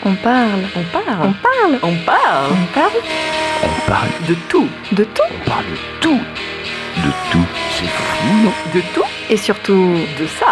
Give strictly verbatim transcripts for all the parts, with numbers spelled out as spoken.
On parle. On parle. On parle. On parle. On parle. On parle De tout. De tout. On parle de tout. De tout. C'est fou, non? De tout. Et surtout De ça.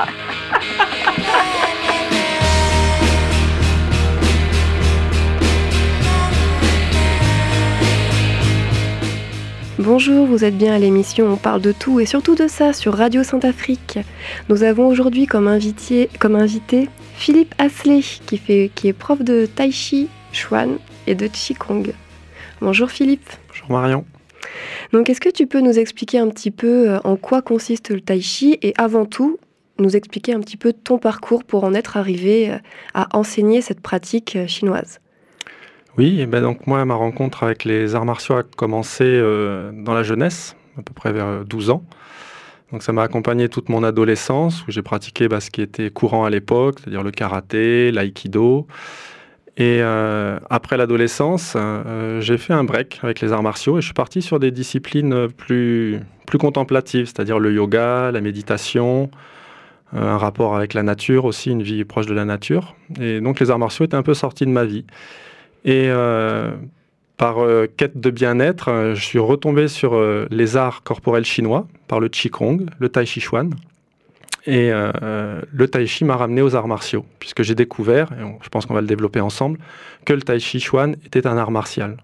Bonjour, vous êtes bien à l'émission On parle de tout et surtout de ça sur Radio Sainte-Afrique. Nous avons aujourd'hui comme invité, comme invité Philippe Asley qui, fait, qui est prof de Tai Chi, Chuan et de Qigong. Bonjour Philippe. Bonjour Marion. Donc est-ce que tu peux nous expliquer un petit peu en quoi consiste le Tai Chi et avant tout nous expliquer un petit peu ton parcours pour en être arrivé à enseigner cette pratique chinoise ? Oui, et ben donc moi, ma rencontre avec les arts martiaux a commencé euh, dans la jeunesse, à peu près vers douze ans. Donc ça m'a accompagné toute mon adolescence, où j'ai pratiqué bah, ce qui était courant à l'époque, c'est-à-dire le karaté, l'aïkido. Et euh, après l'adolescence, euh, j'ai fait un break avec les arts martiaux et je suis parti sur des disciplines plus, plus contemplatives, c'est-à-dire le yoga, la méditation, euh, un rapport avec la nature aussi, une vie proche de la nature. Et donc les arts martiaux étaient un peu sortis de ma vie. Et euh, par euh, quête de bien-être, euh, je suis retombé sur euh, les arts corporels chinois, par le Qigong, le Tai Chi Chuan. Et euh, le Tai Chi m'a ramené aux arts martiaux, puisque j'ai découvert, et on, je pense qu'on va le développer ensemble, que le Tai Chi Chuan était un art martial.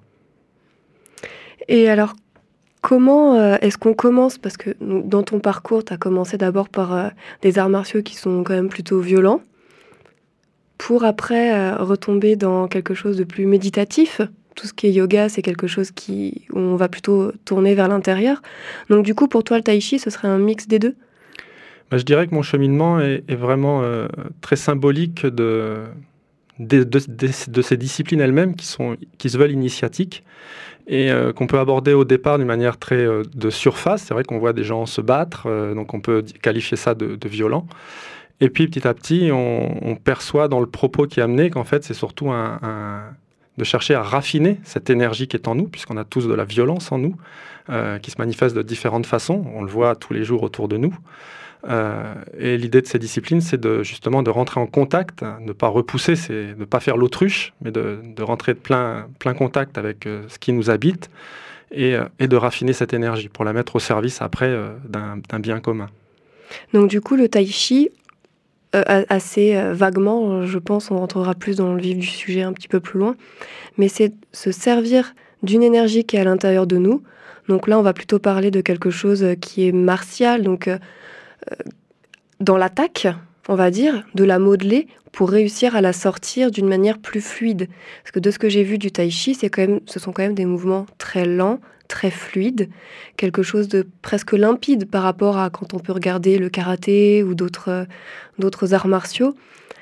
Et alors, comment euh, est-ce qu'on commence ? Parce que dans ton parcours, tu as commencé d'abord par euh, des arts martiaux qui sont quand même plutôt violents, pour après euh, retomber dans quelque chose de plus méditatif. Tout ce qui est yoga, c'est quelque chose qui, où on va plutôt tourner vers l'intérieur. Donc du coup, pour toi, le tai chi, ce serait un mix des deux ? Ben, je dirais que mon cheminement est, est vraiment euh, très symbolique de, de, de, de, de ces disciplines elles-mêmes qui, sont, qui se veulent initiatiques et euh, qu'on peut aborder au départ d'une manière très euh, de surface. C'est vrai qu'on voit des gens se battre, euh, donc on peut qualifier ça de, de violent. Et puis petit à petit, on, on perçoit dans le propos qui est amené qu'en fait, c'est surtout un, un, de chercher à raffiner cette énergie qui est en nous, puisqu'on a tous de la violence en nous, euh, qui se manifeste de différentes façons. On le voit tous les jours autour de nous. Euh, et l'idée de ces disciplines, c'est de, justement de rentrer en contact, de ne pas repousser, c'est de ne pas faire l'autruche, mais de, de rentrer de plein, plein contact avec euh, ce qui nous habite et, euh, et de raffiner cette énergie pour la mettre au service après euh, d'un, d'un bien commun. Donc du coup, le tai chi, Euh, assez euh, vaguement, je pense, on rentrera plus dans le vif du sujet un petit peu plus loin, mais c'est se servir d'une énergie qui est à l'intérieur de nous. Donc là, on va plutôt parler de quelque chose qui est martial, donc euh, dans l'attaque, on va dire, de la modeler pour réussir à la sortir d'une manière plus fluide. Parce que de ce que j'ai vu du tai chi, c'est quand même, ce sont quand même des mouvements très lents, très fluide, quelque chose de presque limpide par rapport à quand on peut regarder le karaté ou d'autres, euh, d'autres arts martiaux.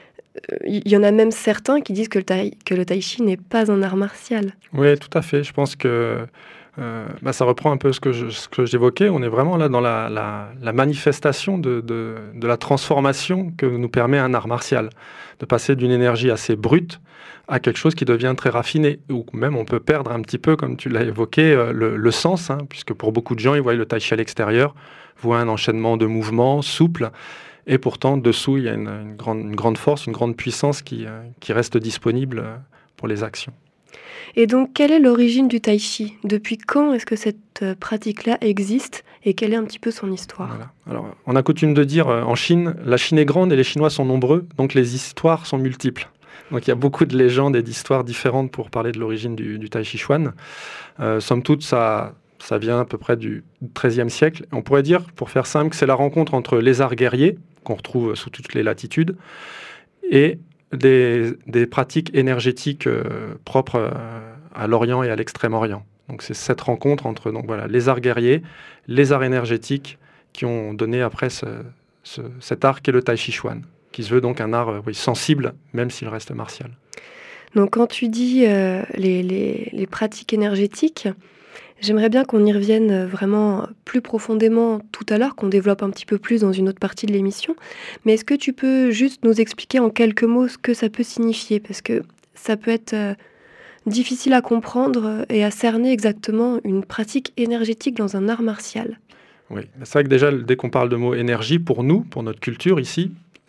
Il y en a même certains qui disent que le tai, que le tai chi n'est pas un art martial. Oui, tout à fait. Je pense que euh, bah, ça reprend un peu ce que, je, ce que j'évoquais. On est vraiment là dans la, la, la manifestation de, de, de la transformation que nous permet un art martial, de passer d'une énergie assez brute à quelque chose qui devient très raffiné, ou même on peut perdre un petit peu, comme tu l'as évoqué, euh, le, le sens, hein, puisque pour beaucoup de gens, ils voient le tai chi à l'extérieur, voient un enchaînement de mouvements souples, et pourtant, dessous, il y a une, une, grande, une grande force, une grande puissance qui, euh, qui reste disponible euh, pour les actions. Et donc, quelle est l'origine du tai chi ? Depuis quand est-ce que cette pratique-là existe, et quelle est un petit peu son histoire ? Voilà. Alors, on a coutume de dire, euh, en Chine, la Chine est grande et les Chinois sont nombreux, donc les histoires sont multiples. Donc il y a beaucoup de légendes et d'histoires différentes pour parler de l'origine du, du Tai Chi Chuan. Euh, somme toute, ça, ça vient à peu près du treizième siècle. On pourrait dire, pour faire simple, que c'est la rencontre entre les arts guerriers, qu'on retrouve sous toutes les latitudes, et des, des pratiques énergétiques euh, propres euh, à l'Orient et à l'Extrême-Orient. Donc c'est cette rencontre entre donc, voilà, les arts guerriers, les arts énergétiques, qui ont donné après ce, ce, cet art qu'est le Tai Chi Chuan, qui se veut donc un art euh, oui, sensible, même s'il reste martial. Donc quand tu dis euh, les, les, les pratiques énergétiques, j'aimerais bien qu'on y revienne vraiment plus profondément tout à l'heure, qu'on développe un petit peu plus dans une autre partie de l'émission. Mais est-ce que tu peux juste nous expliquer en quelques mots ce que ça peut signifier ? Parce que ça peut être euh, difficile à comprendre et à cerner exactement une pratique énergétique dans un art martial. Oui, c'est vrai que déjà, dès qu'on parle de mot énergie, pour nous, pour notre culture ici,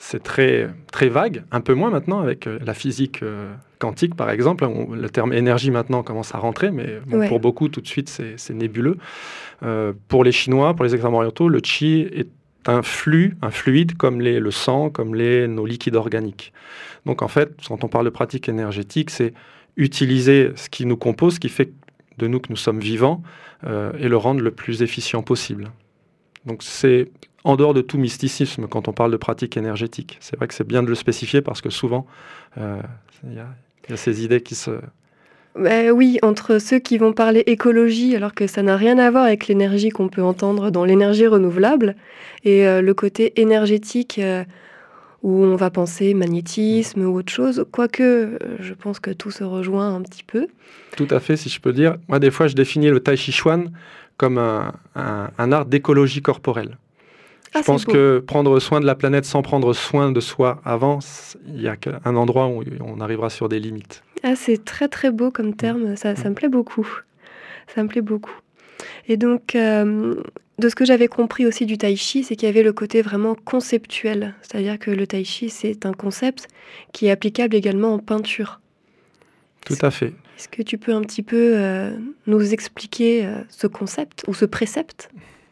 c'est très, très vague, un peu moins maintenant avec euh, la physique euh, quantique par exemple. On, le terme énergie maintenant commence à rentrer, mais bon, Ouais. pour beaucoup tout de suite c'est, c'est nébuleux. Euh, pour les Chinois, pour les extrêmes-orientaux, le qi est un flux, un fluide comme les, le sang, comme les, nos liquides organiques. Donc en fait, quand on parle de pratique énergétique, c'est utiliser ce qui nous compose, ce qui fait de nous que nous sommes vivants, euh, et le rendre le plus efficient possible. Donc c'est en dehors de tout mysticisme quand on parle de pratique énergétique. C'est vrai que c'est bien de le spécifier parce que souvent, euh, il y a, y a ces idées qui se... Bah, oui, entre ceux qui vont parler écologie, alors que ça n'a rien à voir avec l'énergie qu'on peut entendre dans l'énergie renouvelable, et euh, le côté énergétique euh, où on va penser magnétisme ou autre chose, quoique euh, je pense que tout se rejoint un petit peu. Tout à fait, si je peux dire. Moi, des fois, je définis le Tai Chi Chuan comme un, un, un art d'écologie corporelle. Je Ah, pense c'est beau. que prendre soin de la planète sans prendre soin de soi avant, il y a un endroit où on arrivera sur des limites. Ah, c'est très très beau comme terme, ça, ça me plaît beaucoup. Ça me plaît beaucoup. Et donc, euh, de ce que j'avais compris aussi du tai chi, c'est qu'il y avait le côté vraiment conceptuel. C'est-à-dire que le tai chi, c'est un concept qui est applicable également en peinture. Tout à fait. Est-ce que tu peux un petit peu euh, nous expliquer euh, ce concept ou ce précepte ?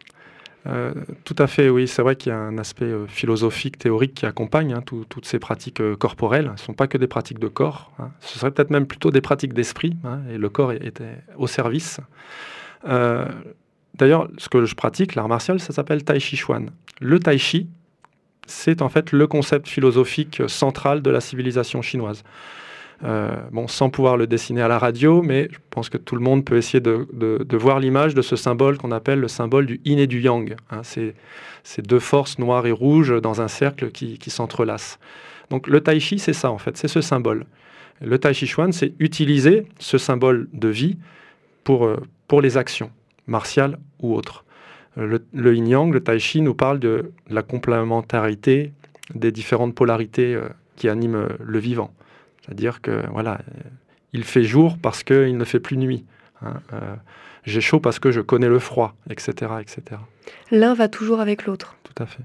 Euh, tout à fait, oui. C'est vrai qu'il y a un aspect euh, philosophique, théorique qui accompagne hein, tout, toutes ces pratiques euh, corporelles. Ce ne sont pas que des pratiques de corps. Hein. Ce serait peut-être même plutôt des pratiques d'esprit. Hein, et le corps était au service. Euh, d'ailleurs, ce que je pratique, l'art martial, ça s'appelle Tai Chi Chuan. Le Tai Chi, c'est en fait le concept philosophique central de la civilisation chinoise. Euh, bon, sans pouvoir le dessiner à la radio, mais je pense que tout le monde peut essayer de, de, de voir l'image de ce symbole qu'on appelle le symbole du yin et du yang. Hein, c'est ces deux forces noires et rouges dans un cercle qui, qui s'entrelacent. Donc le tai chi, c'est ça en fait, c'est ce symbole. Le tai chi chuan, c'est utiliser ce symbole de vie pour, euh, pour les actions, martiales ou autres. Le, le yin-yang, le tai chi, nous parle de la complémentarité des différentes polarités euh, qui animent euh, le vivant. C'est-à-dire que voilà, il fait jour parce qu'il ne fait plus nuit. Hein. Euh, j'ai chaud parce que je connais le froid, et cetera, et cetera. L'un va toujours avec l'autre. Tout à fait.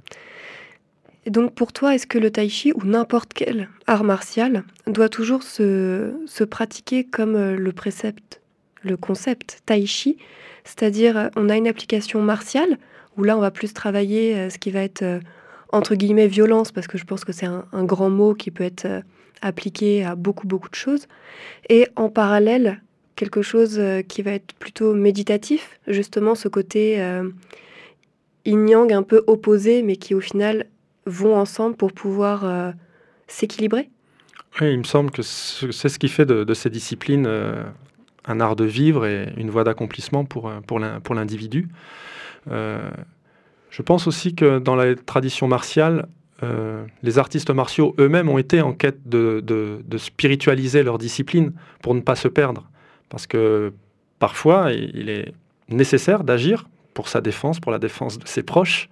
Et donc pour toi, est-ce que le tai chi ou n'importe quel art martial doit toujours se, se pratiquer comme le précepte, le concept tai chi, c'est-à-dire on a une application martiale où là on va plus travailler ce qui va être entre guillemets violence, parce que je pense que c'est un, un grand mot qui peut être appliqué à beaucoup beaucoup de choses, et en parallèle quelque chose qui va être plutôt méditatif, justement ce côté euh, yin-yang un peu opposé, mais qui au final vont ensemble pour pouvoir euh, s'équilibrer. Oui, il me semble que c'est ce qui fait de, de ces disciplines euh, un art de vivre et une voie d'accomplissement pour, pour, l'in, pour l'individu. Euh, je pense aussi que dans la tradition martiale, euh, les artistes martiaux eux-mêmes ont été en quête de, de, de spiritualiser leur discipline pour ne pas se perdre. Parce que parfois, il est nécessaire d'agir pour sa défense, pour la défense de ses proches,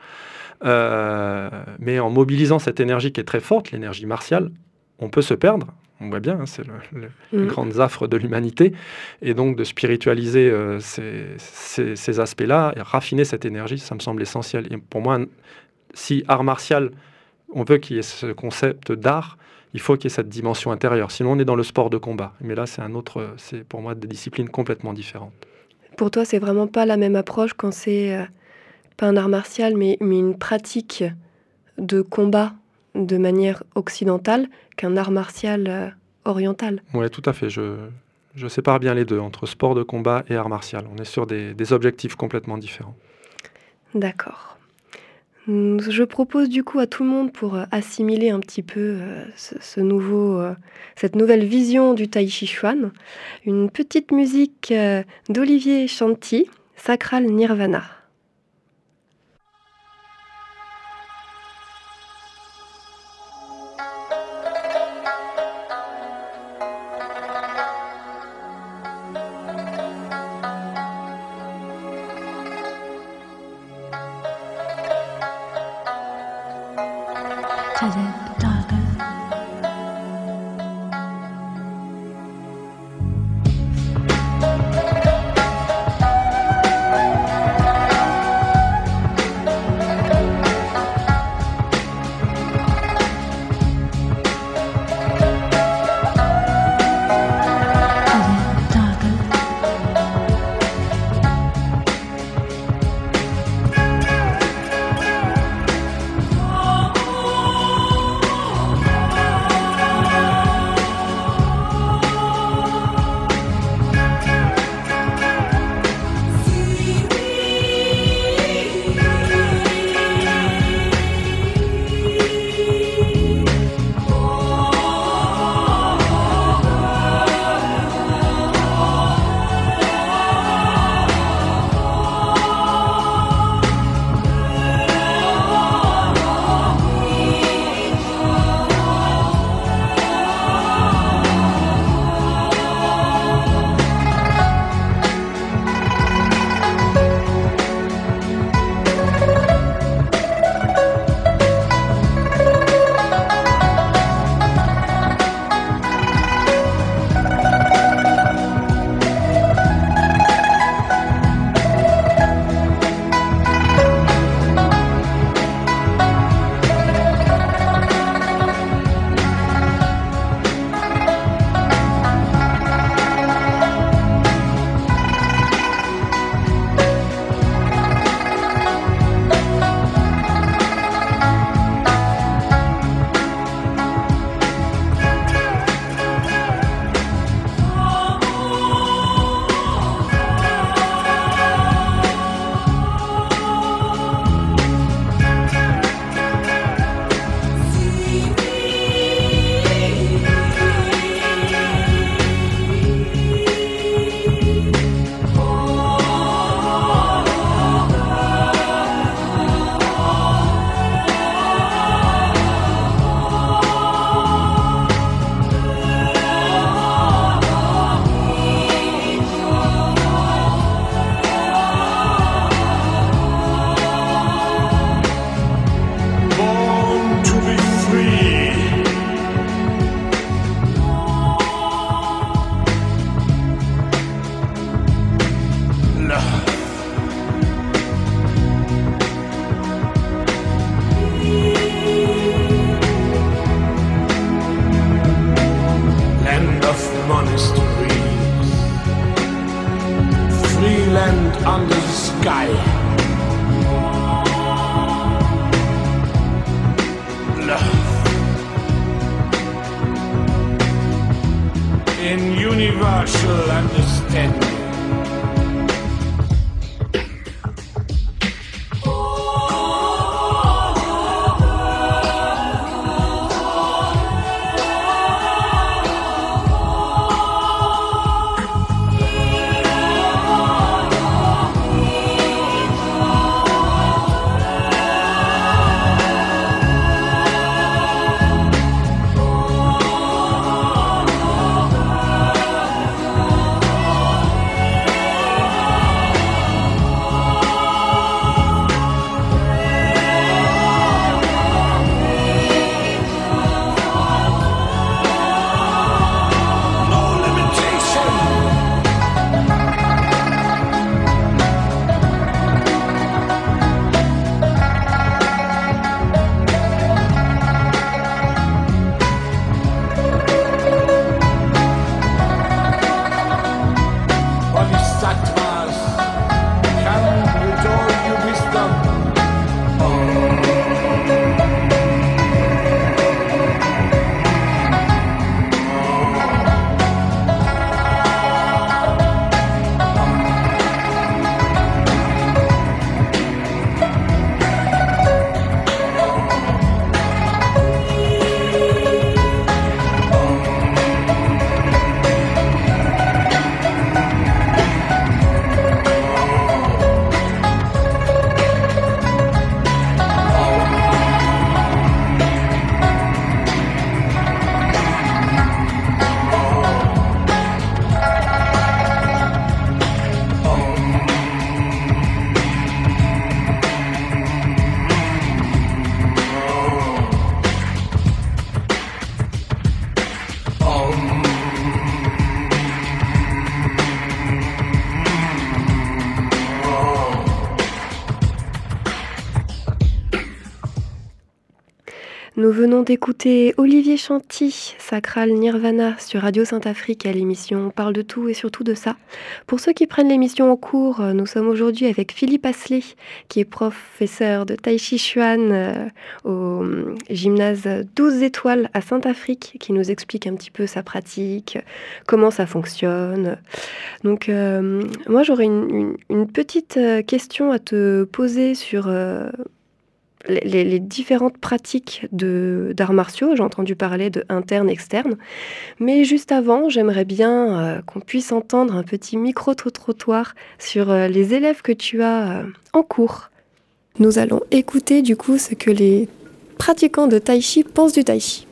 euh, mais en mobilisant cette énergie qui est très forte, l'énergie martiale, on peut se perdre. On voit bien, hein, c'est le, le, mmh. les grandes affres de l'humanité. Et donc de spiritualiser euh, ces, ces, ces aspects-là et raffiner cette énergie, ça me semble essentiel. Et pour moi, si art martial, on veut qu'il y ait ce concept d'art, il faut qu'il y ait cette dimension intérieure. Sinon, on est dans le sport de combat. Mais là, c'est un autre, c'est pour moi des disciplines complètement différentes. Pour toi, c'est vraiment pas la même approche quand c'est euh, pas un art martial, mais, mais une pratique de combat de manière occidentale qu'un art martial euh, oriental. Oui, tout à fait. Je, je sépare bien les deux, entre sport de combat et art martial. On est sur des, des objectifs complètement différents. D'accord. Je propose du coup à tout le monde, pour assimiler un petit peu euh, ce, ce nouveau, euh, cette nouvelle vision du Tai Chi Chuan, une petite musique euh, d'Olivier Chanty, Sacral Nirvana. universal understanding. Nous venons d'écouter Olivier Chanty, Sacral Nirvana sur Radio Saint-Afrique à l'émission Parle de tout et surtout de ça. Pour ceux qui prennent l'émission en cours, nous sommes aujourd'hui avec Philippe Asselet, qui est professeur de Tai Chi Chuan euh, au gymnase douze étoiles à Saint-Afrique, qui nous explique un petit peu sa pratique, comment ça fonctionne. Donc euh, moi j'aurais une, une, une petite question à te poser sur... Euh, Les, les différentes pratiques de, d'arts martiaux. J'ai entendu parler de interne, externe. Mais juste avant, j'aimerais bien euh, qu'on puisse entendre un petit micro-trottoir sur euh, les élèves que tu as euh, en cours. Nous allons écouter du coup ce que les pratiquants de Tai Chi pensent du Tai Chi.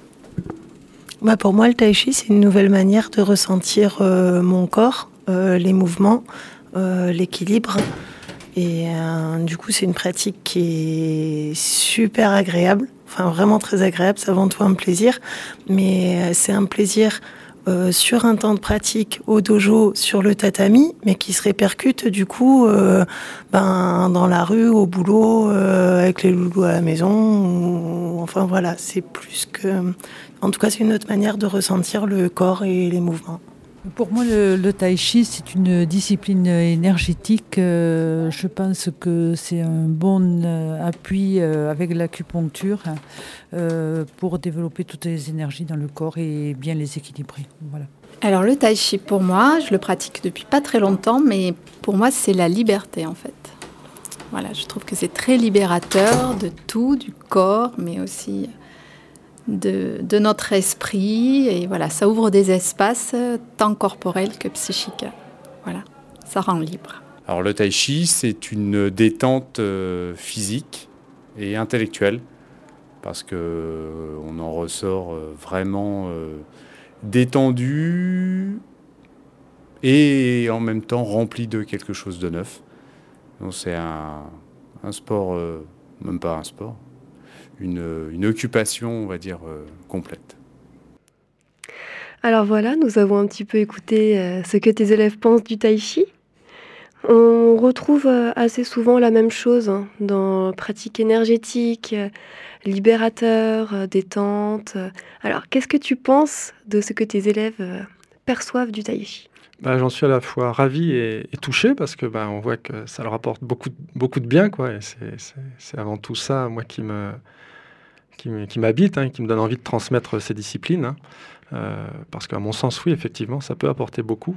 Bah pour moi, le Tai Chi, c'est une nouvelle manière de ressentir euh, mon corps, euh, les mouvements, euh, l'équilibre. Et euh, du coup, c'est une pratique qui est super agréable, enfin vraiment très agréable, c'est avant tout un plaisir, mais euh, c'est un plaisir euh, sur un temps de pratique au dojo, sur le tatami, mais qui se répercute du coup euh, ben, dans la rue, au boulot, euh, avec les loulous à la maison, ou, enfin voilà, c'est plus que... En tout cas, c'est une autre manière de ressentir le corps et les mouvements. Pour moi, le, le tai chi, c'est une discipline énergétique. Euh, je pense que c'est un bon euh, appui euh, avec l'acupuncture euh, pour développer toutes les énergies dans le corps et bien les équilibrer. Voilà. Alors le tai chi, pour moi, je le pratique depuis pas très longtemps, mais pour moi, c'est la liberté en fait. Voilà, je trouve que c'est très libérateur de tout, du corps, mais aussi... De, de notre esprit, et voilà, ça ouvre des espaces tant corporels que psychiques. Voilà, ça rend libre. Alors le tai chi, c'est une détente euh, physique et intellectuelle, parce que euh, on en ressort euh, vraiment euh, détendu et en même temps rempli de quelque chose de neuf. Donc c'est un, un sport, euh, même pas un sport. Une, une occupation, on va dire, euh, complète. Alors voilà, nous avons un petit peu écouté euh, ce que tes élèves pensent du tai chi. On retrouve euh, assez souvent la même chose hein, dans pratique énergétique, euh, libérateur, euh, détente. Alors, qu'est-ce que tu penses de ce que tes élèves euh, perçoivent du tai chi ? Bah, j'en suis à la fois ravi et, et touché parce que bah, on voit que ça leur apporte beaucoup, beaucoup de bien, quoi. Et c'est, c'est, c'est avant tout ça, moi, qui me... qui, qui m'habite, hein, qui me donne envie de transmettre ces disciplines. Hein. Euh, parce qu'à mon sens, oui, effectivement, ça peut apporter beaucoup.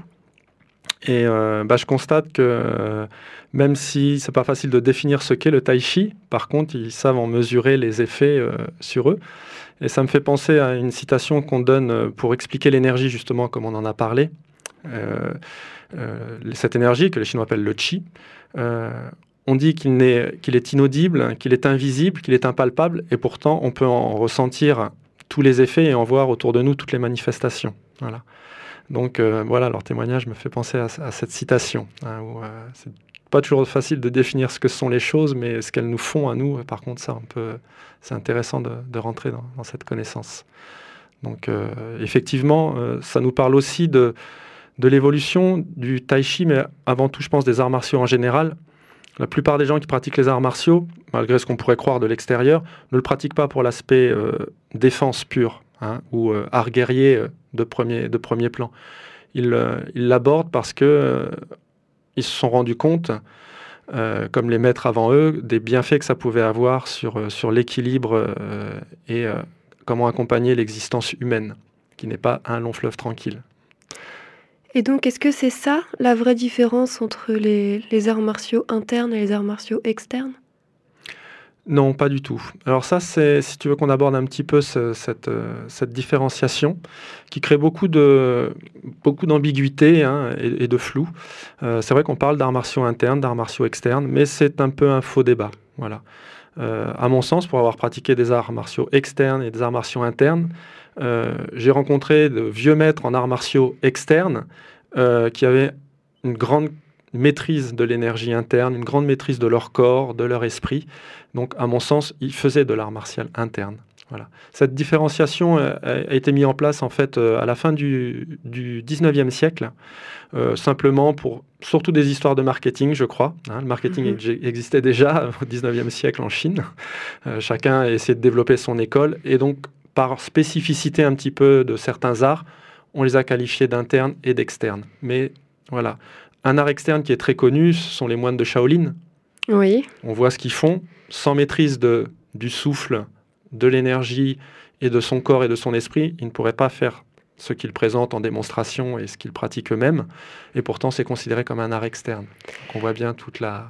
Et euh, bah, je constate que euh, même si c'est pas facile de définir ce qu'est le tai chi, par contre, ils savent en mesurer les effets euh, sur eux. Et ça me fait penser à une citation qu'on donne pour expliquer l'énergie, justement, comme on en a parlé. Euh, euh, cette énergie, que les Chinois appellent le chi, euh, on dit qu'il, n'est, qu'il est inaudible, qu'il est invisible, qu'il est impalpable, et pourtant, on peut en ressentir tous les effets et en voir autour de nous toutes les manifestations. Voilà. Donc euh, voilà, leur témoignage me fait penser à, à cette citation, hein, où euh, c'est pas toujours facile de définir ce que sont les choses, mais ce qu'elles nous font à nous, par contre, ça, on peut, c'est intéressant de, de rentrer dans, dans cette connaissance. Donc euh, effectivement, euh, ça nous parle aussi de, de l'évolution du tai chi, mais avant tout, je pense, des arts martiaux en général. La plupart des gens qui pratiquent les arts martiaux, malgré ce qu'on pourrait croire de l'extérieur, ne le pratiquent pas pour l'aspect euh, défense pure, hein, ou euh, art guerrier euh, de, premier, de premier plan. Ils, euh, ils l'abordent parce qu'ils euh, se sont rendus compte, euh, comme les maîtres avant eux, des bienfaits que ça pouvait avoir sur, euh, sur l'équilibre euh, et euh, comment accompagner l'existence humaine, qui n'est pas un long fleuve tranquille. Et donc, est-ce que c'est ça, la vraie différence entre les, les arts martiaux internes et les arts martiaux externes ? Non, pas du tout. Alors ça, c'est, si tu veux qu'on aborde un petit peu ce, cette, euh, cette différenciation qui crée beaucoup, de, beaucoup d'ambiguïté, hein, et, et de flou. Euh, c'est vrai qu'on parle d'arts martiaux internes, d'arts martiaux externes, mais c'est un peu un faux débat. Voilà. Euh, à mon sens, pour avoir pratiqué des arts martiaux externes et des arts martiaux internes, euh, j'ai rencontré de vieux maîtres en arts martiaux externes euh, qui avaient une grande maîtrise de l'énergie interne, une grande maîtrise de leur corps, de leur esprit. Donc, à mon sens, ils faisaient de l'art martial interne. Voilà. Cette différenciation euh, a été mise en place en fait euh, à la fin du, du dix-neuvième siècle, euh, simplement pour surtout des histoires de marketing, je crois. Hein, le marketing mm-hmm. existait déjà au dix-neuvième siècle en Chine. Euh, chacun a essayé de développer son école et donc par spécificité un petit peu de certains arts, on les a qualifiés d'internes et d'externes. Mais voilà, un art externe qui est très connu, ce sont les moines de Shaolin. Oui. On voit ce qu'ils font, sans maîtrise de, du souffle, de l'énergie et de son corps et de son esprit, ils ne pourraient pas faire ce qu'ils présentent en démonstration et ce qu'ils pratiquent eux-mêmes. Et pourtant, c'est considéré comme un art externe. Donc, on voit bien toute la...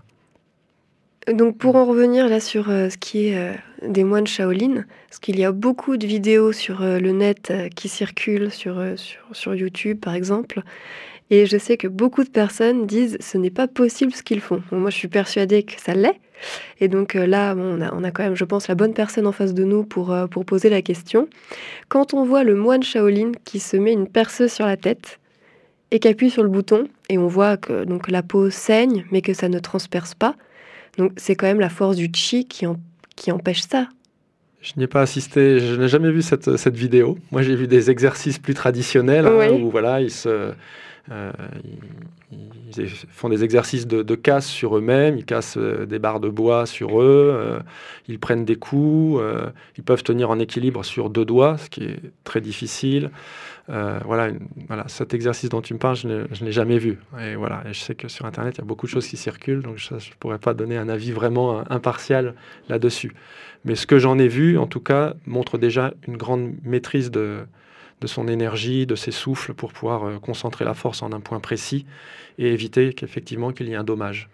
Donc pour en revenir là sur euh, ce qui est euh, des moines Shaolin, parce qu'il y a beaucoup de vidéos sur euh, le net euh, qui circulent sur, euh, sur, sur YouTube par exemple, et je sais que beaucoup de personnes disent ce n'est pas possible ce qu'ils font. Bon, moi je suis persuadée que ça l'est, et donc euh, là bon, on, a, on a quand même je pense la bonne personne en face de nous pour, euh, pour poser la question. Quand on voit le moine Shaolin qui se met une perceuse sur la tête et qui appuie sur le bouton, et on voit que donc, la peau saigne mais que ça ne transperce pas, donc c'est quand même la force du chi qui, en, qui empêche ça. Je n'y ai pas assisté, je n'ai jamais vu cette, cette vidéo. Moi j'ai vu des exercices plus traditionnels, oui. hein, où voilà, ils, se, euh, ils, ils font des exercices de, de casse sur eux-mêmes, ils cassent euh, des barres de bois sur eux, euh, ils prennent des coups, euh, ils peuvent tenir en équilibre sur deux doigts, ce qui est très difficile. Euh, voilà, une, voilà, cet exercice dont tu me parles, je ne, je n'ai jamais vu. Et voilà, et je sais que sur Internet, il y a beaucoup de choses qui circulent, donc je ne pourrais pas donner un avis vraiment impartial là-dessus. Mais ce que j'en ai vu, en tout cas, montre déjà une grande maîtrise de, de son énergie, de ses souffles, pour pouvoir euh, concentrer la force en un point précis et éviter qu'effectivement qu'il y ait un dommage.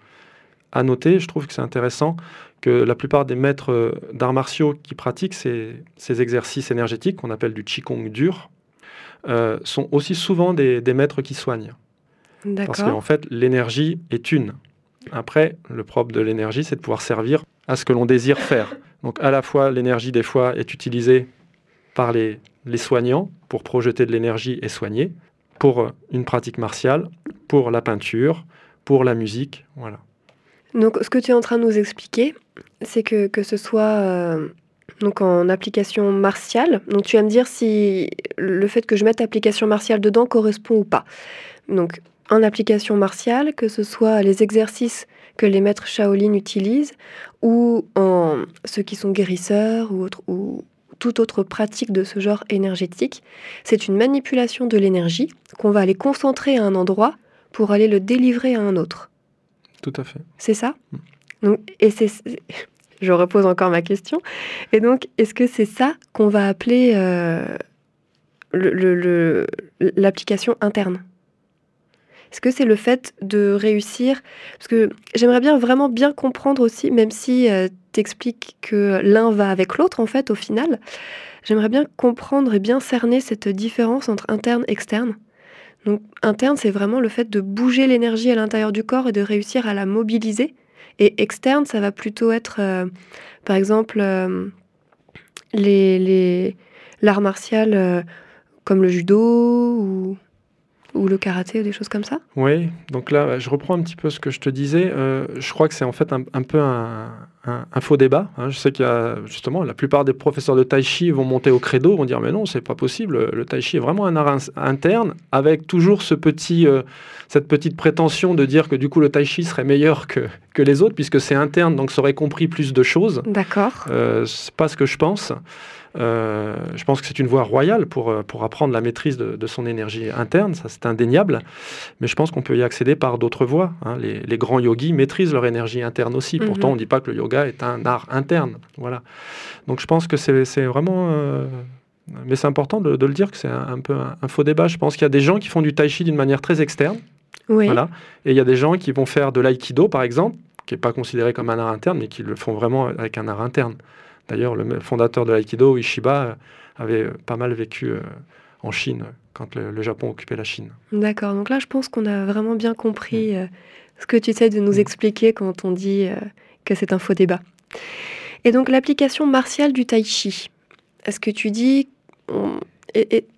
À noter, je trouve que c'est intéressant que la plupart des maîtres d'arts martiaux qui pratiquent ces, ces exercices énergétiques, qu'on appelle du Qigong dur, Euh, sont aussi souvent des, des maîtres qui soignent. D'accord. Parce qu'en fait, l'énergie est une. Après, le propre de l'énergie, c'est de pouvoir servir à ce que l'on désire faire. Donc, à la fois, l'énergie, des fois, est utilisée par les, les soignants pour projeter de l'énergie et soigner, pour une pratique martiale, pour la peinture, pour la musique, voilà. Donc, ce que tu es en train de nous expliquer, c'est que, que ce soit... Euh... Donc en application martiale, donc tu vas me dire si le fait que je mette application martiale dedans correspond ou pas. Donc en application martiale, que ce soit les exercices que les maîtres Shaolin utilisent, ou en ceux qui sont guérisseurs, ou, autre, ou toute autre pratique de ce genre énergétique, c'est une manipulation de l'énergie qu'on va aller concentrer à un endroit pour aller le délivrer à un autre. Tout à fait. C'est ça ? Donc, et c'est... Je repose encore ma question. Et donc, est-ce que c'est ça qu'on va appeler euh, le, le, le, l'application interne? Est-ce que c'est le fait de réussir? Parce que j'aimerais bien vraiment bien comprendre aussi, même si euh, t'expliques que l'un va avec l'autre, en fait, au final, j'aimerais bien comprendre et bien cerner cette différence entre interne et externe. Donc, interne, c'est vraiment le fait de bouger l'énergie à l'intérieur du corps et de réussir à la mobiliser. Et externe, ça va plutôt être, euh, par exemple, euh, les, les, l'art martial euh, comme le judo ou... ou le karaté ou des choses comme ça? Oui, donc là, je reprends un petit peu ce que je te disais. Euh, je crois que c'est en fait un, un peu un, un, un faux débat. Hein. Je sais qu'il y a justement, la plupart des professeurs de tai chi vont monter au credo, vont dire mais non, c'est pas possible. Le tai chi est vraiment un art in- interne, avec toujours ce petit, euh, cette petite prétention de dire que du coup le tai chi serait meilleur que, que les autres, puisque c'est interne, donc ça aurait compris plus de choses. D'accord. Euh, c'est pas ce que je pense. Euh, je pense que c'est une voie royale pour, pour apprendre la maîtrise de, de son énergie interne, ça c'est indéniable, mais je pense qu'on peut y accéder par d'autres voies. Hein. Les, les grands yogis maîtrisent leur énergie interne aussi, Mhm. pourtant on ne dit pas que le yoga est un art interne. Voilà. Donc je pense que c'est, c'est vraiment... Euh, mais c'est important de, de le dire que c'est un, un peu un, un faux débat. Je pense qu'il y a des gens qui font du tai chi d'une manière très externe, Oui. voilà, et il y a des gens qui vont faire de l'aïkido par exemple, qui n'est pas considéré comme un art interne, mais qui le font vraiment avec un art interne. D'ailleurs, le fondateur de l'aïkido, Ishiba, avait pas mal vécu euh, en Chine, quand le, le Japon occupait la Chine. D'accord. Donc là, je pense qu'on a vraiment bien compris euh, ce que tu essaies de nous Mm. expliquer quand on dit euh, que c'est un faux débat. Et donc, l'application martiale du tai chi, est-ce que tu dis on- et- et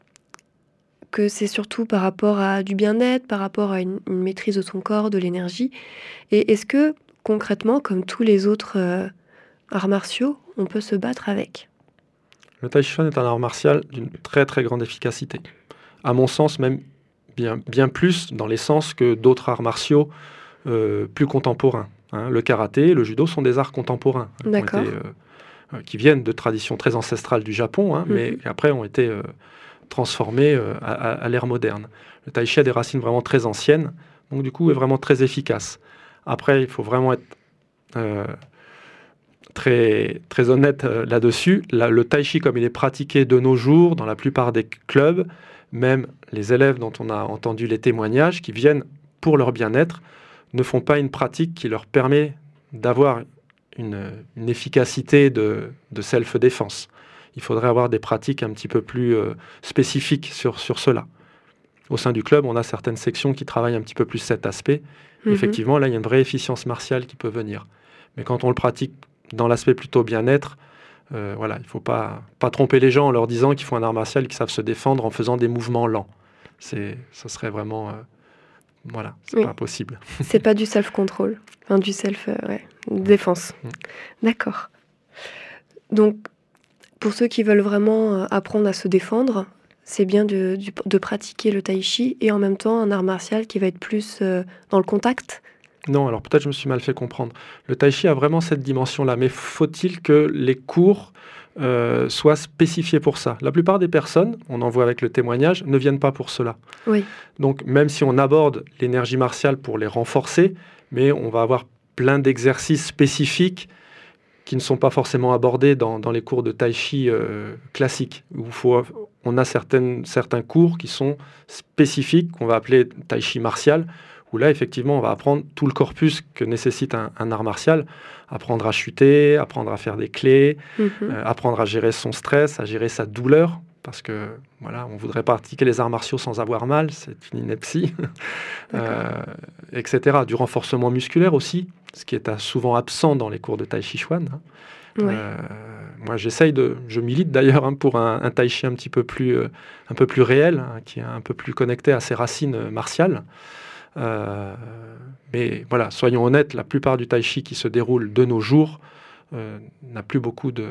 que c'est surtout par rapport à du bien-être, par rapport à une, une maîtrise de son corps, de l'énergie? Et est-ce que, concrètement, comme tous les autres euh, arts martiaux, on peut se battre avec? Le tai chi chuan est un art martial d'une très très grande efficacité. À mon sens, même bien, bien plus dans les sens que d'autres arts martiaux euh, plus contemporains. Hein. Le karaté, le judo sont des arts contemporains, hein, qui, ont D'accord. été, euh, qui viennent de traditions très ancestrales du Japon, hein, mais Mhm. qui après ont été euh, transformés euh, à, à- à l'ère moderne. Le tai chi a des racines vraiment très anciennes, donc du coup est vraiment très efficace. Après, il faut vraiment être euh, très, très honnête euh, là-dessus. Là, le tai chi, comme il est pratiqué de nos jours dans la plupart des clubs, même les élèves dont on a entendu les témoignages, qui viennent pour leur bien-être, ne font pas une pratique qui leur permet d'avoir une, une efficacité de, de self-défense. Il faudrait avoir des pratiques un petit peu plus euh, spécifiques sur, sur cela. Au sein du club, on a certaines sections qui travaillent un petit peu plus cet aspect. Mhm. Effectivement, là, il y a une vraie efficience martiale qui peut venir. Mais quand on le pratique dans l'aspect plutôt bien-être, euh, voilà, il ne faut pas, pas tromper les gens en leur disant qu'ils font un art martial, qu'ils savent se défendre en faisant des mouvements lents. C'est, ça serait vraiment... Euh, voilà, c'est Oui. pas possible. C'est pas du self-control, enfin du self, euh, ouais, défense. Mm. D'accord. Donc, pour ceux qui veulent vraiment euh, apprendre à se défendre, c'est bien de, du- de pratiquer le tai chi et en même temps un art martial qui va être plus euh, dans le contact. Non, alors peut-être je me suis mal fait comprendre. Le tai chi a vraiment cette dimension-là, mais faut-il que les cours euh, soient spécifiés pour ça? La plupart des personnes, on en voit avec le témoignage, ne viennent pas pour cela. Oui. Donc même si on aborde l'énergie martiale pour les renforcer, mais on va avoir plein d'exercices spécifiques qui ne sont pas forcément abordés dans, dans les cours de tai chi euh, classiques. Où faut, on a certaines, certains cours qui sont spécifiques, qu'on va appeler tai chi martial, où là, effectivement, on va apprendre tout le corpus que nécessite un, un art martial, apprendre à chuter, apprendre à faire des clés, Mhm. euh, apprendre à gérer son stress, à gérer sa douleur, parce que voilà, on voudrait pratiquer les arts martiaux sans avoir mal, c'est une ineptie, euh, et cetera. Du renforcement musculaire aussi, ce qui est euh, souvent absent dans les cours de tai chi chuan. Hein. Ouais. Euh, moi, j'essaye de, je milite d'ailleurs hein, pour un, un tai chi un petit peu plus, euh, un peu plus réel, hein, qui est un peu plus connecté à ses racines euh, martiales. Euh, mais voilà, soyons honnêtes, la plupart du tai chi qui se déroule de nos jours euh, n'a plus beaucoup de,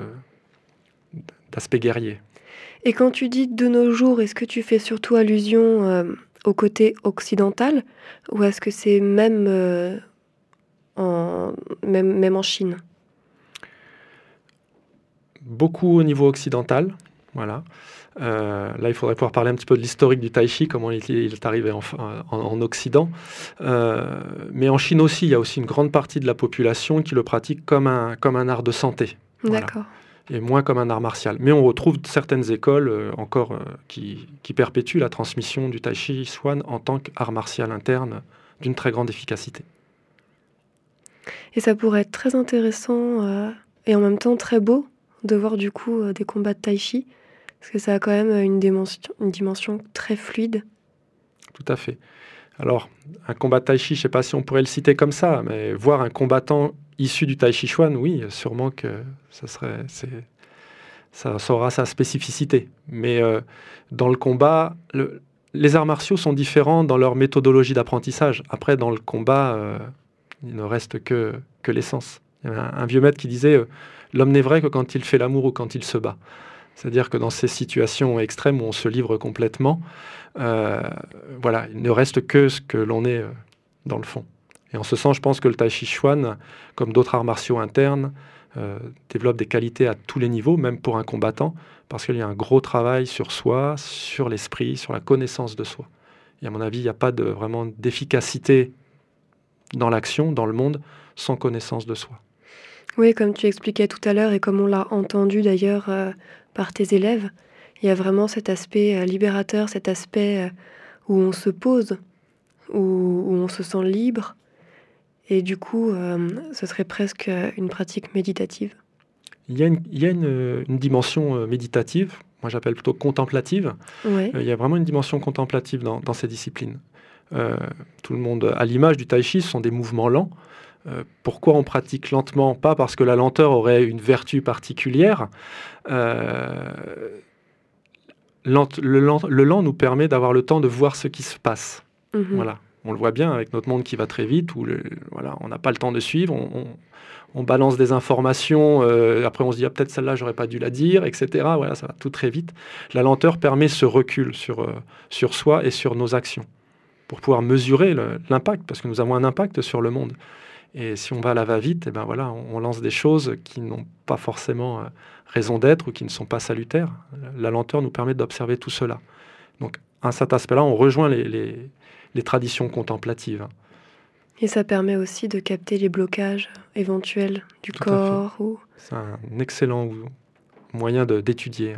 d'aspect guerrier. Et quand tu dis de nos jours, est-ce que tu fais surtout allusion euh, au côté occidental ou est-ce que c'est même, euh, en, même, même en Chine? Beaucoup au niveau occidental, voilà. Euh, là, il faudrait pouvoir parler un petit peu de l'historique du tai chi, comment il, il est arrivé en, en, en Occident. Euh, mais en Chine aussi, il y a aussi une grande partie de la population qui le pratique comme un, comme un art de santé. Voilà. D'accord. et moins comme un art martial. Mais on retrouve certaines écoles euh, encore euh, qui, qui perpétuent la transmission du Tai Chi Chuan en tant qu'art martial interne d'une très grande efficacité. Et ça pourrait être très intéressant euh, et en même temps très beau de voir du coup euh, des combats de Tai Chi, parce que ça a quand même une dimension, une dimension très fluide. Tout à fait. Alors, un combat de Tai Chi, je ne sais pas si on pourrait le citer comme ça, mais voir un combattant issu du Tai Chi Chuan, oui, sûrement que ça serait, c'est, ça, ça aura sa spécificité. Mais euh, dans le combat, le, les arts martiaux sont différents dans leur méthodologie d'apprentissage. Après, dans le combat, euh, il ne reste que, que l'essence. Il y avait un, un vieux maître qui disait euh, « L'homme n'est vrai que quand il fait l'amour ou quand il se bat ». C'est-à-dire que dans ces situations extrêmes où on se livre complètement, euh, voilà, il ne reste que ce que l'on est euh, dans le fond. Et en ce sens, je pense que le Tai Chi Chuan, comme d'autres arts martiaux internes, euh, développe des qualités à tous les niveaux, même pour un combattant, parce qu'il y a un gros travail sur soi, sur l'esprit, sur la connaissance de soi. Et à mon avis, il n'y a pas de, vraiment d'efficacité dans l'action, dans le monde, sans connaissance de soi. Oui, comme tu expliquais tout à l'heure et comme on l'a entendu d'ailleurs euh, par tes élèves, il y a vraiment cet aspect euh, libérateur, cet aspect euh, où on se pose, où, où on se sent libre. Et du coup, euh, ce serait presque une pratique méditative. Il y a une, il y a une, une dimension euh, méditative, moi j'appelle plutôt contemplative. Ouais. Euh, il y a vraiment une dimension contemplative dans, dans ces disciplines. Euh, tout le monde, à l'image du Tai Chi, ce sont des mouvements lents. Euh, pourquoi on pratique lentement? Pas parce que la lenteur aurait une vertu particulière. Euh, lent, le, lent, le lent nous permet d'avoir le temps de voir ce qui se passe. Mmh. Voilà. On le voit bien avec notre monde qui va très vite, où le, voilà, on n'a pas le temps de suivre, on, on, on balance des informations, euh, après on se dit ah, peut-être celle-là j'aurais pas dû la dire, et cetera. Voilà, ça va tout très vite. La lenteur permet ce recul sur, euh, sur soi et sur nos actions, pour pouvoir mesurer le, l'impact, parce que nous avons un impact sur le monde. Et si on va à la va-vite, eh ben voilà, on, on lance des choses qui n'ont pas forcément euh, raison d'être ou qui ne sont pas salutaires. La lenteur nous permet d'observer tout cela. Donc à cet aspect-là, on rejoint les, les, les traditions contemplatives. Et ça permet aussi de capter les blocages éventuels du Tout corps. Ou... C'est un excellent moyen de, d'étudier.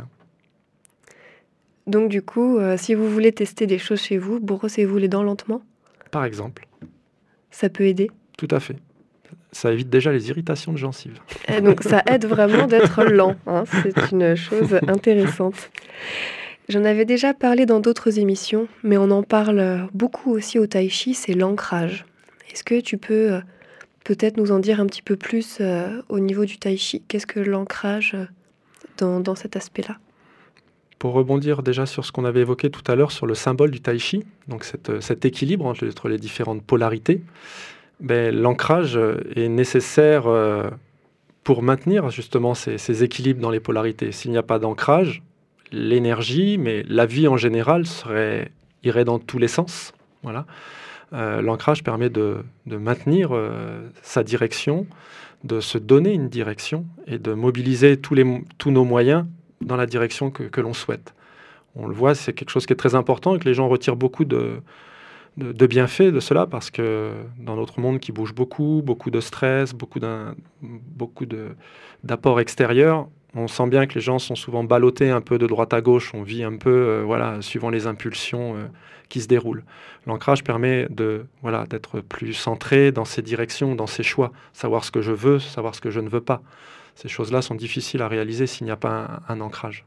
Donc du coup, euh, si vous voulez tester des choses chez vous, brossez-vous les dents lentement. Par exemple. Ça peut aider. Tout à fait. Ça évite déjà les irritations de gencives. Et donc ça aide vraiment d'être lent. Hein. C'est une chose intéressante. J'en avais déjà parlé dans d'autres émissions, mais on en parle beaucoup aussi au Tai Chi, c'est l'ancrage. Est-ce que tu peux euh, peut-être nous en dire un petit peu plus euh, au niveau du Tai Chi? Qu'est-ce que l'ancrage euh, dans, dans cet aspect-là? Pour rebondir déjà sur ce qu'on avait évoqué tout à l'heure sur le symbole du Tai Chi, donc cette, cet équilibre entre, entre les différentes polarités, ben, l'ancrage est nécessaire euh, pour maintenir justement ces, ces équilibres dans les polarités. S'il n'y a pas d'ancrage, l'énergie, mais la vie en général serait, irait dans tous les sens. Voilà. Euh, l'ancrage permet de, de maintenir euh, sa direction, de se donner une direction et de mobiliser tous, les, tous nos moyens dans la direction que, que l'on souhaite. On le voit, c'est quelque chose qui est très important et que les gens retirent beaucoup de, de, de bienfaits de cela, parce que dans notre monde qui bouge beaucoup, beaucoup de stress, beaucoup, d'un, beaucoup de, d'apports extérieurs, on sent bien que les gens sont souvent ballottés un peu de droite à gauche, on vit un peu euh, voilà, suivant les impulsions euh, qui se déroulent. L'ancrage permet de, voilà, d'être plus centré dans ses directions, dans ses choix, savoir ce que je veux, savoir ce que je ne veux pas. Ces choses-là sont difficiles à réaliser s'il n'y a pas un, un ancrage.